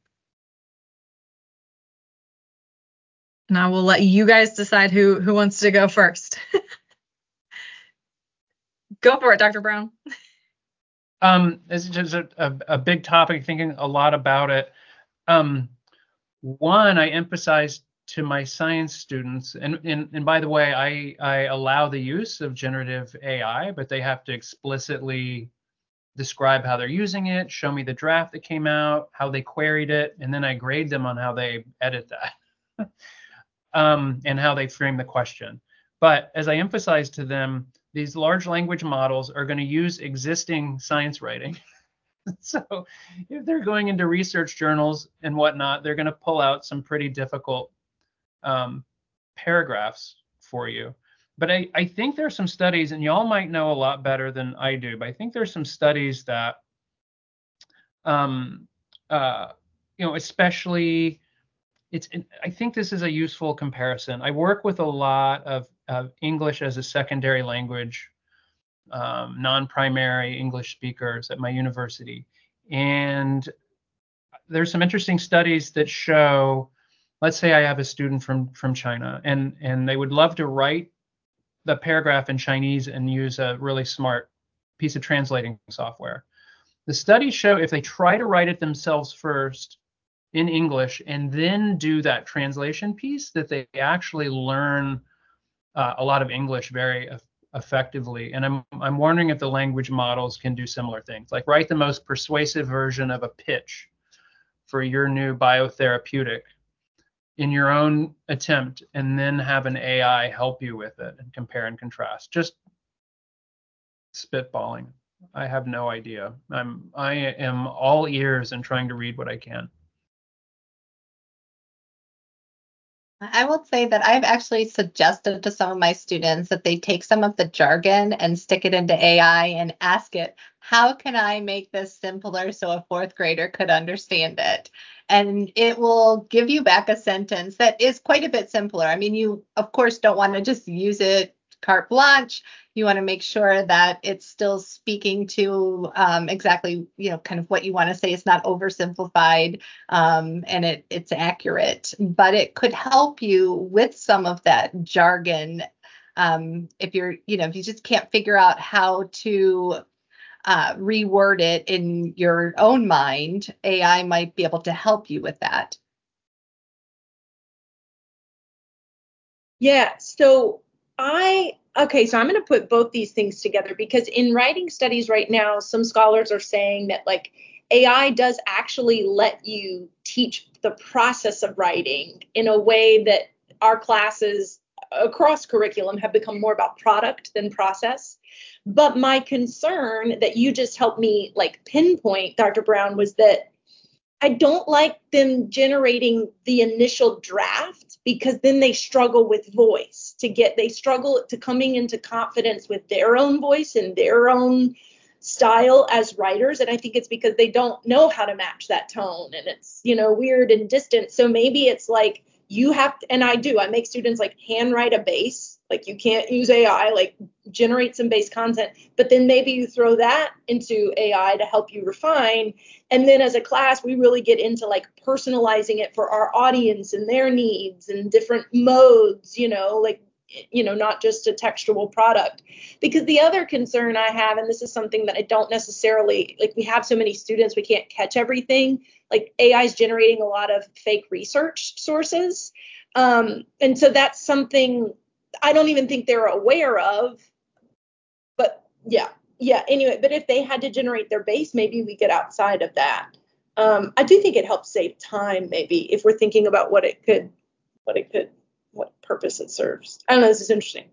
Speaker 4: And I will let you guys decide who, who wants to go first. Go for it, Doctor Brown.
Speaker 2: Um, this is just a, a, a big topic, thinking a lot about it. Um, one, I emphasize to my science students, and, and, and by the way, I, I allow the use of generative A I, but they have to explicitly describe how they're using it, show me the draft that came out, how they queried it, and then I grade them on how they edit that um, and how they frame the question. But as I emphasize to them, these large language models are going to use existing science writing. So if they're going into research journals and whatnot, they're going to pull out some pretty difficult um, paragraphs for you. But I, I think there's some studies, and y'all might know a lot better than I do, but I think there's some studies that, um, uh, you know, especially, it's, I think this is a useful comparison. I work with a lot of, of English as a secondary language, um, non-primary English speakers at my university. And there's some interesting studies that show, let's say I have a student from, from China, and, and they would love to write the paragraph in Chinese and use a really smart piece of translating software. The studies show if they try to write it themselves first in English and then do that translation piece, that they actually learn uh, a lot of English very effectively. And I'm I'm wondering if the language models can do similar things, like write the most persuasive version of a pitch for your new biotherapeutic in your own attempt, and then have an A I help you with it and compare and contrast. Just spitballing. I have no idea. I'm I am all ears and trying to read what I can.
Speaker 5: I will say that I've actually suggested to some of my students that they take some of the jargon and stick it into A I and ask it, how can I make this simpler so a fourth grader could understand it? And it will give you back a sentence that is quite a bit simpler. I mean, you, of course, don't want to just use it carte blanche. You want to make sure that it's still speaking to um, exactly, you know, kind of what you want to say. It's not oversimplified um, and it, it's accurate, but it could help you with some of that jargon. Um, if you're, you know, if you just can't figure out how to uh, reword it in your own mind, A I might be able to help you with that.
Speaker 7: Yeah. So I, okay, so I'm going to put both these things together because in writing studies right now, some scholars are saying that like A I does actually let you teach the process of writing in a way that our classes across curriculum have become more about product than process. But my concern that you just helped me like pinpoint, Doctor Brown, was that I don't like them generating the initial draft because then they struggle with voice to get, they struggle to coming into confidence with their own voice and their own style as writers. And I think it's because they don't know how to match that tone and it's, you know, weird and distant. So maybe it's like you have to, and I do, I make students like handwrite a base. Like you can't use A I, like generate some base content, but then maybe you throw that into A I to help you refine. And then as a class, we really get into like personalizing it for our audience and their needs and different modes, you know, like, you know, not just a textual product. Because the other concern I have, and this is something that I don't necessarily, like we have so many students, we can't catch everything. Like A I is generating a lot of fake research sources. Um, and so that's something I don't even think they're aware of. But yeah, yeah, anyway, but if they had to generate their base, maybe we get outside of that. Um, I do think it helps save time, maybe, if we're thinking about what it could, what it could, what purpose it serves. I don't know, this is interesting.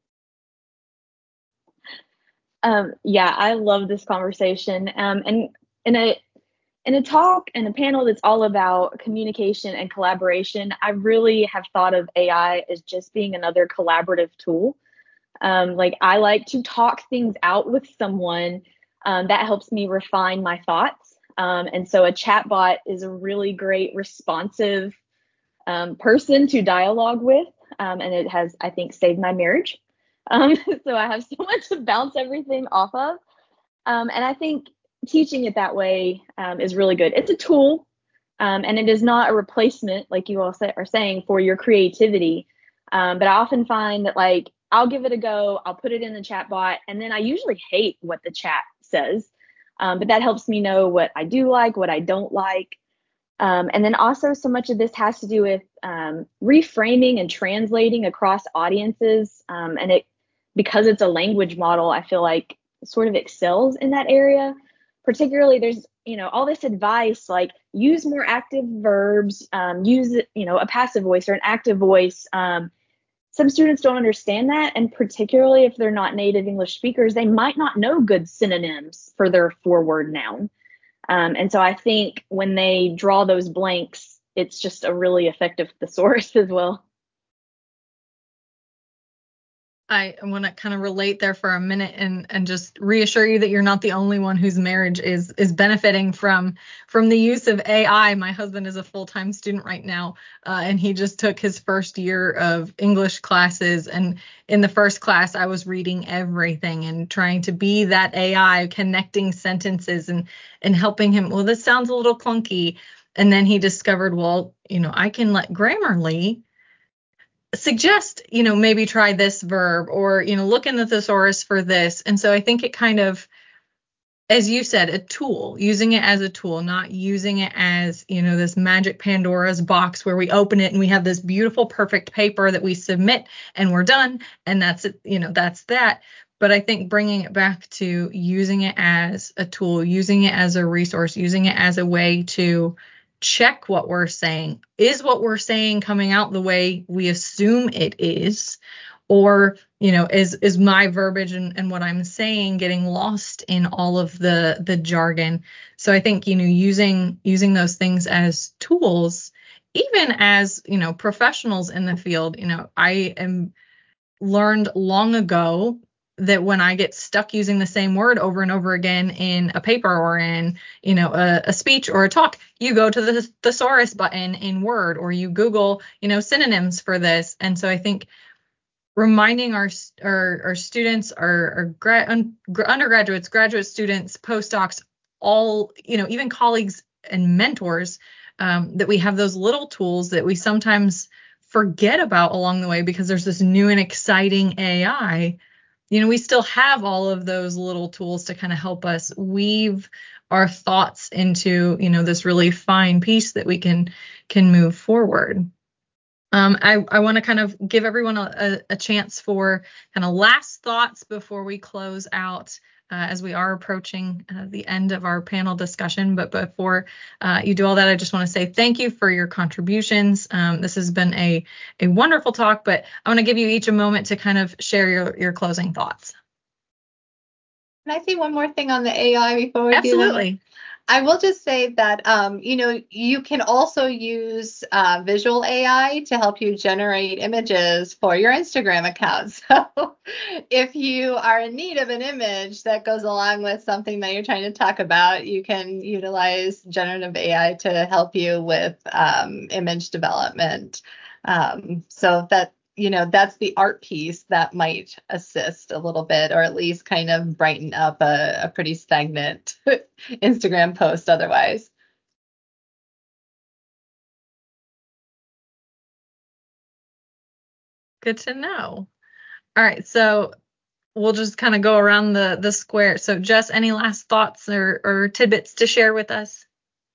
Speaker 6: Um, yeah, I love this conversation. Um, and in a in a talk and a panel that's all about communication and collaboration, I really have thought of A I as just being another collaborative tool. Um, like I like to talk things out with someone um, that helps me refine my thoughts. Um, and so a chatbot is a really great responsive um, person to dialogue with. Um, and it has, I think, saved my marriage. Um, so I have so much to bounce everything off of. Um, and I think teaching it that way um, is really good. It's a tool um, and it is not a replacement, like you all say, are saying, for your creativity. Um, but I often find that like, I'll give it a go, I'll put it in the chat bot, and then I usually hate what the chat says. Um, but that helps me know what I do like, what I don't like. Um, and then also so much of this has to do with um, reframing and translating across audiences. Um, and it, because it's a language model, I feel like sort of excels in that area. Particularly there's, you know, all this advice like use more active verbs, um, use, you know, a passive voice or an active voice. Um, some students don't understand that. And particularly if they're not native English speakers, they might not know good synonyms for their four-word noun. Um, and so I think when they draw those blanks, it's just a really effective thesaurus as well.
Speaker 4: I want to kind of relate there for a minute and and just reassure you that you're not the only one whose marriage is is benefiting from from the use of A I. My husband is a full-time student right now, uh, and he just took his first year of English classes. And in the first class, I was reading everything and trying to be that A I, connecting sentences and and helping him. Well, this sounds a little clunky. And then he discovered, well, you know, I can let Grammarly suggest, you know, maybe try this verb or, you know, look in the thesaurus for this. And so I think it kind of, as you said, a tool, using it as a tool, not using it as, you know, this magic Pandora's box where we open it and we have this beautiful, perfect paper that we submit and we're done. And that's it, you know, that's that. But I think bringing it back to using it as a tool, using it as a resource, using it as a way to check what we're saying. Is what we're saying coming out the way we assume it is? Or, you know, is is my verbiage and, and what I'm saying getting lost in all of the the jargon? So I think, you know, using using those things as tools even as, you know, professionals in the field, you know, I am learned long ago that when I get stuck using the same word over and over again in a paper or in, you know, a, a speech or a talk, you go to the thesaurus button in Word, or you Google, you know, synonyms for this. And so I think reminding our our, our students, our, our gra- un, undergraduates, graduate students, postdocs, all, you know, even colleagues and mentors, um, that we have those little tools that we sometimes forget about along the way because there's this new and exciting A I. You know, we still have all of those little tools to kind of help us weave our thoughts into, you know, this really fine piece that we can can move forward. Um, I, I want to kind of give everyone a, a chance for kind of last thoughts before we close out, uh, as we are approaching uh, the end of our panel discussion. But before uh, you do all that, I just want to say thank you for your contributions. Um, this has been a, a wonderful talk, but I want to give you each a moment to kind of share your, your closing thoughts.
Speaker 5: Can I say one more thing on the A I before we
Speaker 4: Absolutely.
Speaker 5: do that? I will just say that, um, you know, you can also use uh, visual A I to help you generate images for your Instagram account. So if you are in need of an image that goes along with something that you're trying to talk about, you can utilize generative A I to help you with um, image development. Um, so that you know, that's the art piece that might assist a little bit, or at least kind of brighten up a, a pretty stagnant Instagram post otherwise.
Speaker 4: Good to know. All right, so we'll just kind of go around the the square. So Jess, any last thoughts or, or tidbits to share with us?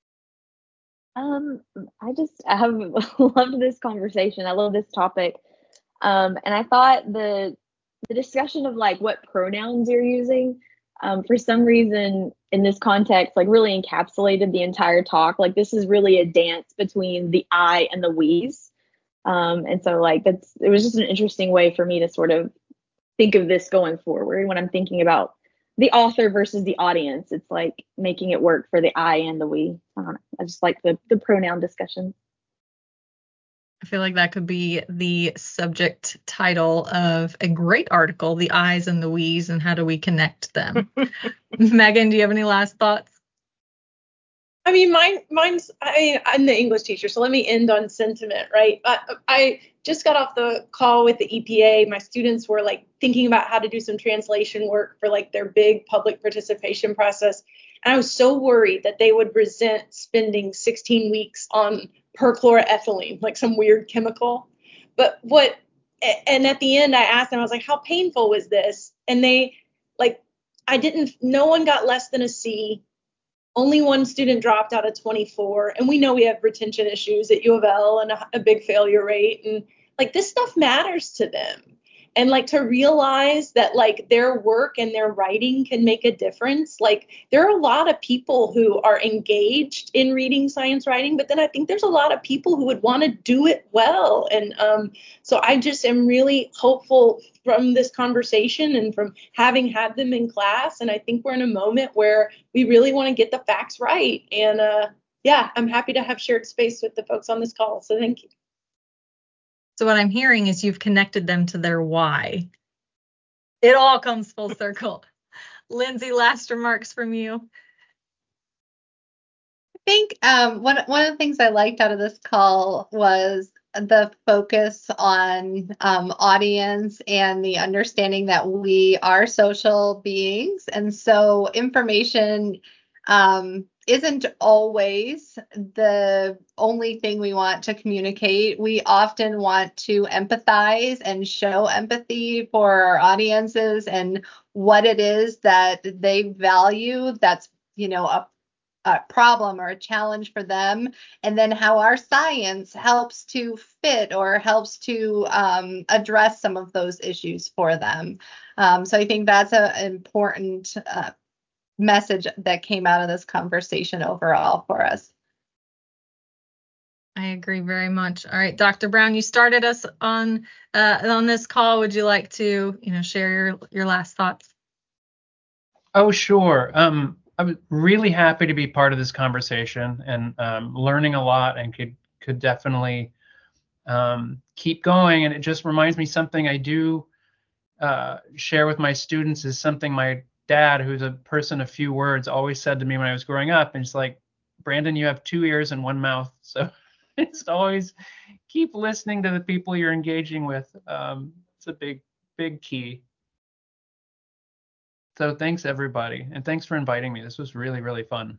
Speaker 6: Um, I just I have loved this conversation. I love this topic. Um, and I thought the the discussion of like what pronouns you're using, um, for some reason in this context, like really encapsulated the entire talk. Like this is really a dance between the I and the we's. Um, and so like that's it was just an interesting way for me to sort of think of this going forward when I'm thinking about the author versus the audience. It's like making it work for the I and the we. Uh, I just like the the pronoun discussion.
Speaker 4: I feel like that could be the subject title of a great article, the I's and the we's, and how do we connect them? Megan, do you have any last thoughts?
Speaker 7: I mean, mine, mine's, I, I'm the English teacher, so let me end on sentiment, right? I, I just got off the call with the E P A. My students were like thinking about how to do some translation work for like their big public participation process. And I was so worried that they would resent spending sixteen weeks on perchloroethylene, like some weird chemical. But what, and at the end I asked them, I was like, how painful was this? And they like, I didn't, no one got less than a C. Only one student dropped out of twenty-four. And we know we have retention issues at U of L and a, a big failure rate. And like this stuff matters to them. And like to realize that like their work and their writing can make a difference. Like there are a lot of people who are engaged in reading science writing, but then I think there's a lot of people who would want to do it well. And um, so I just am really hopeful from this conversation and from having had them in class. And I think we're in a moment where we really want to get the facts right. And uh, yeah, I'm happy to have shared space with the folks on this call. So thank you.
Speaker 4: So what I'm hearing is you've connected them to their why. It all comes full circle. Lindsay, last remarks from you.
Speaker 5: I think um, one one of the things I liked out of this call was the focus on um, audience and the understanding that we are social beings, and so information um, isn't always the only thing we want to communicate. We often want to empathize and show empathy for our audiences and what it is that they value that's, you know, a, a problem or a challenge for them, and then how our science helps to fit or helps to um, address some of those issues for them. Um, so I think that's an important uh, message that came out of this conversation overall for us.
Speaker 4: I agree very much. All right, Doctor Brown, you started us on uh, on this call. Would you like to, you know, share your your last thoughts?
Speaker 2: Oh, sure. Um, I'm really happy to be part of this conversation and um, learning a lot, and could could definitely um, keep going. And it just reminds me something I do uh, share with my students is something my dad, who's a person of few words, always said to me when I was growing up. And it's like, Brandon, you have two ears and one mouth. So it's always keep listening to the people you're engaging with. Um, it's a big, big key. So thanks, everybody. And thanks for inviting me. This was really, really fun.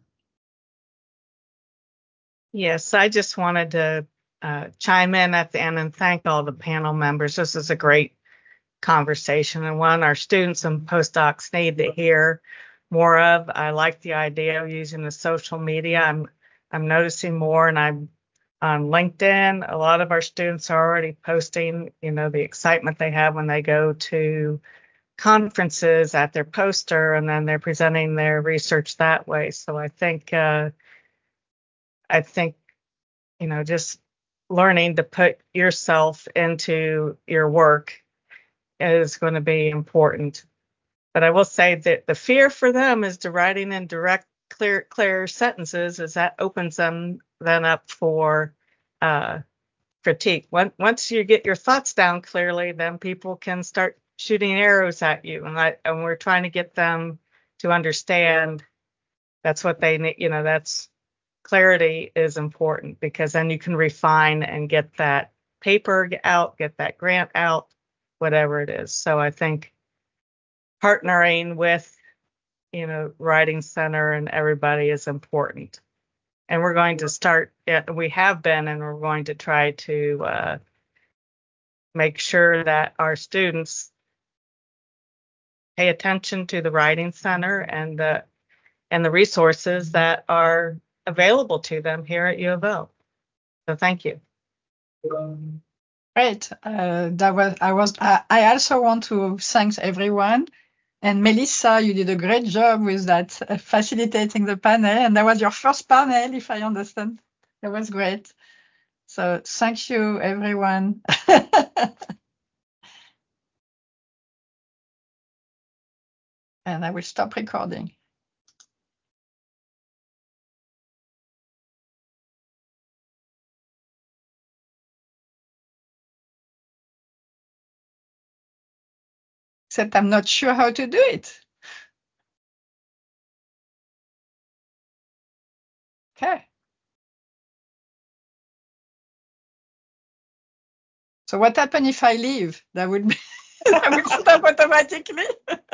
Speaker 1: Yes, I just wanted to uh, chime in at the end and thank all the panel members. This is a great conversation and one our students and postdocs need to hear more of. I like the idea of using the social media. I'm I'm noticing more, and I'm on LinkedIn. A lot of our students are already posting, you know, the excitement they have when they go to conferences at their poster, and then they're presenting their research that way. So I think uh, I think you know just learning to put yourself into your work is going to be important. But I will say that the fear for them is to writing in direct, clear, clear sentences, as that opens them then up for uh, critique. When, once you get your thoughts down clearly, then people can start shooting arrows at you, and I, and we're trying to get them to understand that's what they need. You know, that's clarity is important, because then you can refine and get that paper out, get that grant out, whatever it is. So I think partnering with, you know, Writing Center and everybody is important. And we're going to start, we have been, and we're going to try to uh, make sure that our students pay attention to the Writing Center and the, and the resources that are available to them here at U of L. So thank you.
Speaker 3: Great. Uh, that was I was I, I also want to thank everyone. And Melissa, you did a great job with that, uh, facilitating the panel. And that was your first panel, if I understand. That was great. So thank you, everyone. And I will stop recording. Except I'm not sure how to do it. Okay. So what happens if I leave? That would be that would stop automatically.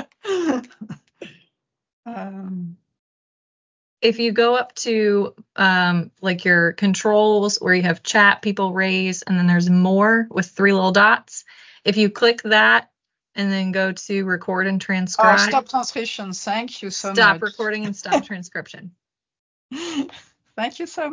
Speaker 3: um,
Speaker 4: If you go up to um, like your controls where you have chat, people raise, and then there's more with three little dots. If you click that and then go to record and transcribe.
Speaker 3: Oh, stop transcription. Thank you so
Speaker 4: stop
Speaker 3: much.
Speaker 4: recording and stop transcription.
Speaker 3: Thank you so much.